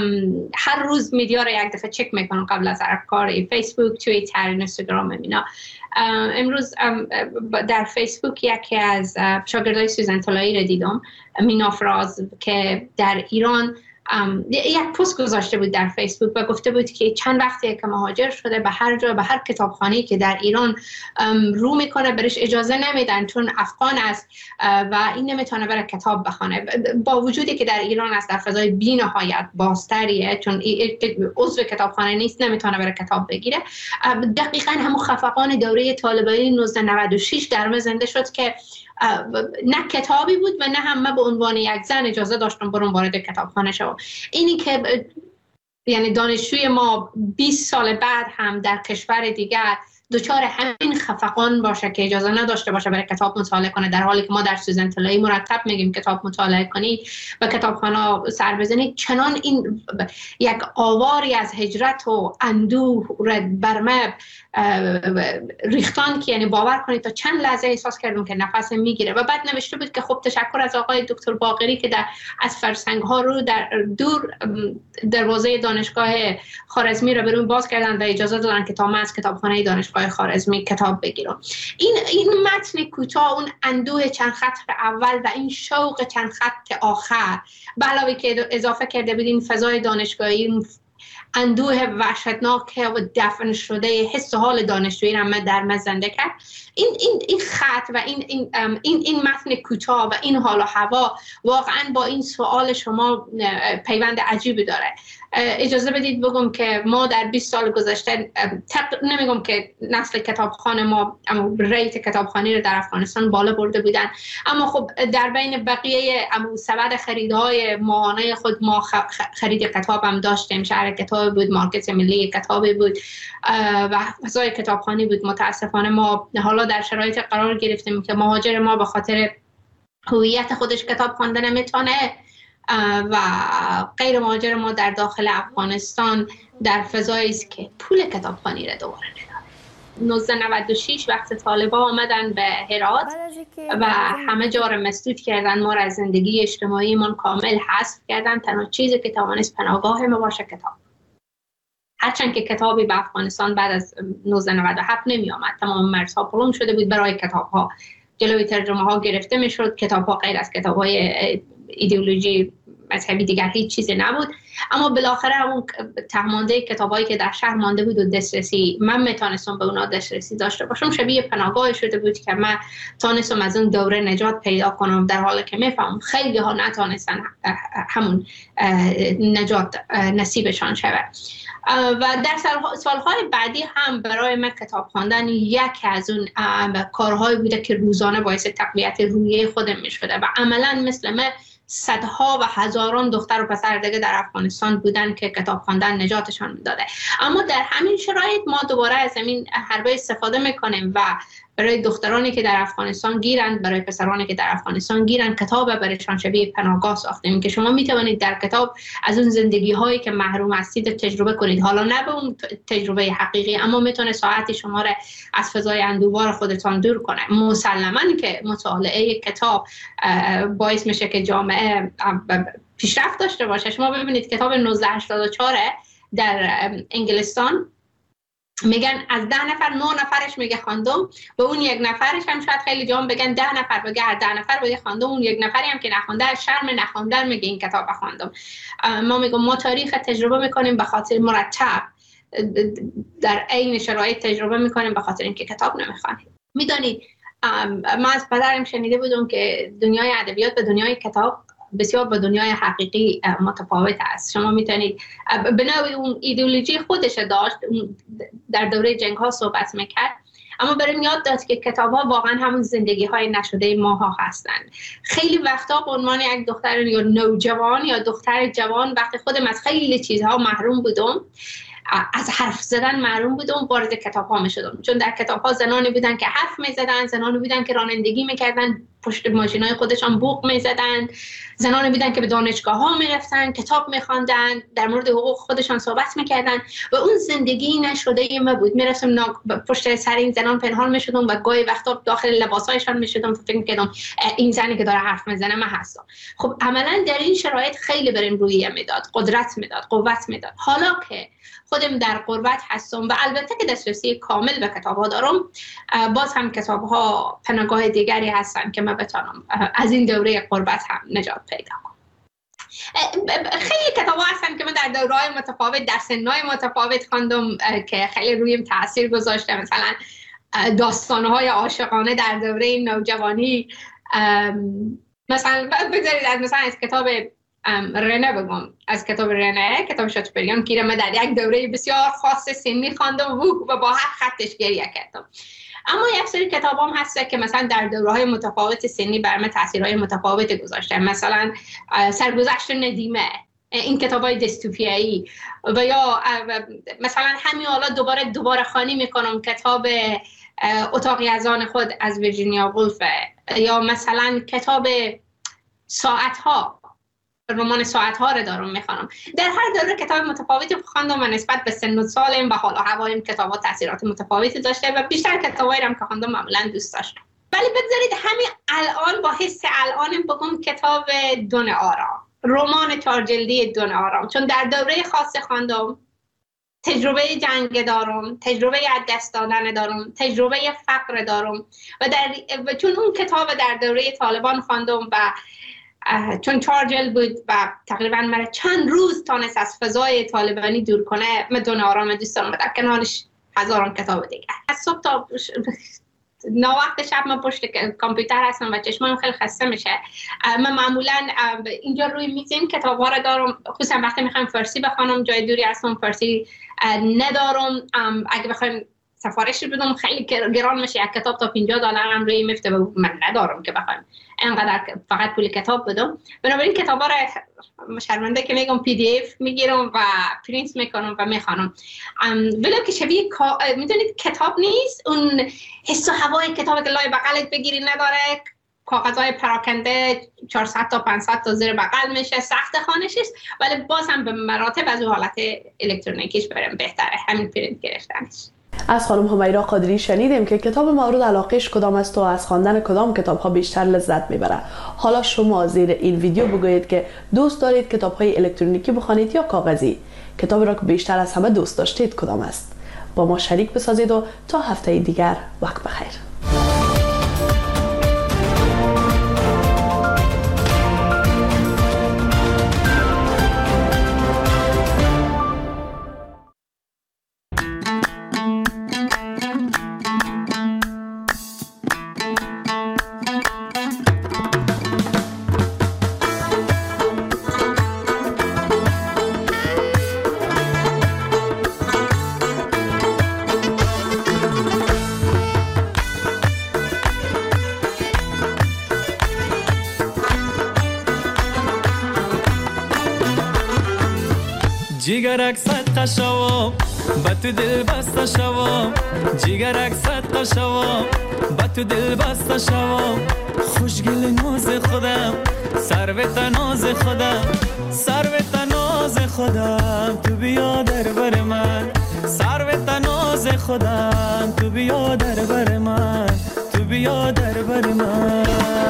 هر روز میدیا را یک دفعه چک میکنم قبل از هر کاری، فیسبوک، توییتر، اینستاگرام، اینا. امروز در فیسبوک یکی از شاگردای سوزن طلایی را دیدم، مینا فراز، که در ایران یک پست گذاشته بود در فیسبوک و گفته بود که چند وقتی که مهاجر شده به هر جا، به هر کتابخانه‌ای که در ایران رو میکنه برش اجازه نمیدن چون افغان است و این نمیتونه بره کتاب بخونه، با وجودی که در ایران است در فضای بی نهایت بازتریه، چون عضو کتابخانه نیست نمیتونه بره کتاب بگیره. دقیقاً همون خفقان دوره طالبانی نوزده نود و شش در من زنده شد که نه کتابی بود و نه هم من به عنوان یک زن اجازه داشتم برم وارد کتابخانه شوم. اینی که یعنی دانشجوی ما بیست سال بعد هم در کشور دیگر دچار همین خفقان باشه که اجازه نداشته باشه برای کتاب مطالعه کنه، در حالی که ما در سوزن طلایی مرتب میگیم کتاب مطالعه کنید و کتابخانه سر بزنید، چنان این یک آواری از هجرت و اندوه بر ما ریختان که یعنی باور کنید تا چند لحظه احساس کردم که نفسم میگیره. و بعد نوشته بود که خب تشکر از آقای دکتر باقری که در از فرسنگ ها رو در دور دروازه دانشگاه خوارزمی رو برون باز کردن و اجازه دادن که تا من از کتابخانه دانشگاه خوارزمی کتاب بگیرم. این این متن کوتاه، اون اندوه چند خط اول و این شوق چند خط آخر، به علاوه که اضافه کرده بود این فضای دانشگاهی، اندوه وحشتناک و دفن شده حس و حال دانشجویی را من در من زنده کرد. این این این خط و این این این, این متن کوتاه و این حال و هوا واقعا با این سوال شما پیوند عجیبی داره. اجازه بدید بگم که ما در بیست سال گذشته، نمیگم که نسل کتابخانه ما اما ریت کتابخانی رو در افغانستان بالا برده بودن، اما خب در بین بقیه اما سبد خریدهای ماهانه خود ما خرید کتاب هم داشتیم، شهر کتاب بود، مارکت ملی کتابی بود و فضای کتابخانی بود. متاسفانه ما حالا در شرایط قرار گرفتیم که مهاجر ما به خاطر هویت خودش کتاب خوانده نمیتونه و غیر مهاجر ما در داخل افغانستان در فضایی است که پول کتابخوانی را دوباره نداره. نوزده نود و شش وقت طالبان آمدن به هرات و همه جا را مسدود کردن، ما را از زندگی اجتماعی من کامل حذف کردن. تنها چیزی که توانست پناهگاه ما باشه کتاب. هرچند که کتابی به افغانستان بعد از نوزده نود و هفت نمی آمد، تمام مرزها پلم شده بود، برای کتاب ها جلوی ترجمه ها گرفته می شد، کتاب ها غیر از کتاب های ایدئولوژی مذهبی دیگر هیچ چیزی نبود. اما بالاخره اون تهمانده کتابایی که در شهر مانده بود و دسترسی من میتونستم به اونا دسترسی داشته باشم، شبیه پناهگاه شده بود که من تونستم از اون دوره نجات پیدا کنم، در حالی که میفهمم خیلی ها نتونستن همون نجات نصیبشان شود. و در سالهای بعدی هم برای من کتاب خواندن یکی از اون کارهایی بوده که روزانه باعث تقویت روحیه خودم میشده و عملا مثل من صدها و هزاران دختر و پسر دیگه در افغانستان بودن که کتاب خواندن نجاتشان میداده. اما در همین شرایط ما دوباره از همین حربه استفاده میکنیم و برای دخترانی که در افغانستان گیرند، برای پسرانی که در افغانستان گیرند کتاب برایشان شبیه پناهگاه ساختیم که شما می توانید در کتاب از اون زندگی هایی که محروم هستید تجربه کنید. حالا نه به اون تجربه حقیقی، اما میتونه ساعتی شما را از فضای اندوه‌بار خودتان دور کنه. مسلماً که مطالعه کتاب باعث میشه که جامعه پیشرفت داشته باشه. شما ببینید کتاب نوزده هشتاد و چهار در انگلستان میگن از ده نفر نه نفرش میگه خواندم، به اون یک نفرش هم شاید خیلی جام بگن ده نفر بگه هر ده نفر بگه خواندم، اون یک نفری هم که نخونده از شرم نخوندن میگه این کتاب خواندم. ما میگم ما تاریخ تجربه میکنیم به خاطر مرتب در عین شرایط تجربه میکنیم به خاطر اینکه کتاب نمیخوانیم. میدونید ما از پدرم شنیده بودم که دنیای ادبیات به دنیای کتاب بسیار با دنیای حقیقی متفاوت است. شما میتونید به نوعی اون ایدئولوژی خودش داشت، در دوره جنگ ها صحبت میکرد، اما برام یاد داد که کتاب ها واقعا همون زندگی های نشده ماها هستند. خیلی وقتا به عنوان یک دختر یا نوجوان یا دختر جوان وقتی خودم از خیلی چیزها محروم بودم، از حرف زدن محروم بودم، وارد کتاب ها می شدم، چون در کتاب ها زنانی بودن که حرف می زدن، زنانی بودن که رانندگی می کردن، پشت ماشین های خودشان بوق می زدن، زنانی بودن که به دانشگاه ها می رفتن، کتاب می خواندن، در مورد حقوق خودشان صحبت می کردن و اون زندگی نشده ما بود. می رفتم پشت سر این زنان پنهان می شدم و گاهی وقتا داخل لباس هایشان می شدم، فکر می کردم این زنی که داره حرف می زنه من هستم. خب عملا در این شرایط خیلی برام روحیه میداد، قدرت میداد، قوت میداد. حالا که خودم در غربت هستم و البته که دسترسی کامل به کتاب‌ها دارم، باز هم کتاب‌ها پناهگاه دیگری هستن که من بتونم از این دوره غربت هم نجات پیدا کنم. خیلی کتاب‌ها هستن که من در دوره‌های متفاوت، در سن‌های متفاوت خواندم که خیلی رویم تاثیر گذاشته. مثلا داستان‌های عاشقانه در دوره نوجوانی، مثلا بگذارید از مثلا از کتاب رنه بگم، از کتاب رنه، کتاب شاتوپریان که من در یک دوره بسیار خاص سنی خواندم و با هر خطش گریه کردم. اما یک سری کتاب هم هست که مثلا در دوره‌های متفاوت سنی بر من تاثیرهای متفاوتی گذاشته. مثلا سرگذشت ندیمه، این کتابای دیستوپیایی، و یا مثلا همین حالا دوباره دوباره خوانی میکنم کتاب اتاقی از آن خود از ویرجینیا وولف، یا مثلا کتاب ساعت‌ها، رمان ساعت‌ها رو دارم میخوانم. در هر دوره کتاب متفاوتی خواندم و نسبت به سن و سالم و حال و هوایم کتاب‌ها تاثیرات متفاوتی داشته و بیشتر کتابایی رو که خواندم معمولاً دوست داشتم. ولی بگذارید همین الان با حس الانم بگم کتاب دون آرام، رمان چهار جلدی دون آرام، چون در دوره خاص خواندم، تجربه جنگ دارم، تجربه از دست دادن دارم، تجربه فقر دارم و در و چون اون کتاب در دوره طالبان خواندم و چون چهار جلد بود و تقریبا مرا چند روز تانست از فضای طالبانی دور کنه، من دون آرام دوست دارم و در کنارش هزاران کتاب دیگه. از صبح تا ناوقت شب من پشت کامپیوتر هستم و چشمم خیلی خسته میشه. من معمولا اینجا روی میز این کتاب ها رو دارم، خصوصا وقتی میخوایم فارسی بخوانم، جای دوری هستم فارسی ندارم. اگه بخوایم سفارش بدم خیلی گران میشه، یک کتاب تا پنجاه دلار هم روی میفته و من ندارم که بخوایم اینقدر فقط پول کتاب بدم. بنابراین کتابا رو شرمنده که میگم پی دی اف میگیرم و پرینت میکنم و میخوانم. ولو که شبیه میدونید کتاب نیست، اون حس و هوای کتاب که لای بغلت بگیری نداره، کاغذهای پراکنده چهارصد تا پانصد تا زیر بغل میشه، سخت خوانش است، ولی باز هم به مراتب از اون حالت الکترونیکیش برام بهتره همین پرینت گرفتنش. از خانم همیرا قادری شنیدیم که کتاب مورد علاقهش کدام است و از خواندن کدام کتاب ها بیشتر لذت میبره. حالا شما زیر این ویدیو بگویید که دوست دارید کتاب های الکترونیکی بخوانید یا کاغذی. کتابی را که بیشتر از همه دوست داشتید کدام است؟ با ما شریک بسازید و تا هفته دیگر وقت بخیر. جیگرک صدقه شوام با تو دل بسته شوام، جیگرک صدقه شوام تو دل بسته شوام خوشگل ناز خودم سروت ناز خودم سروت ناز خودم تو بیا در بر من سروت ناز خودم تو بیا در بر من تو بیا در بر من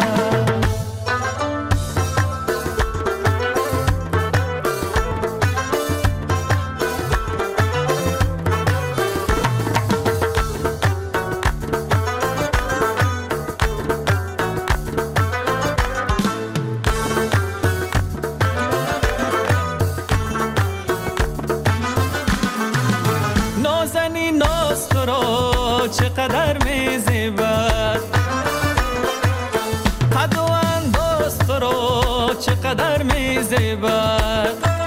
چقدر میزیبد حد و انداز تو رو چقدر میزیبد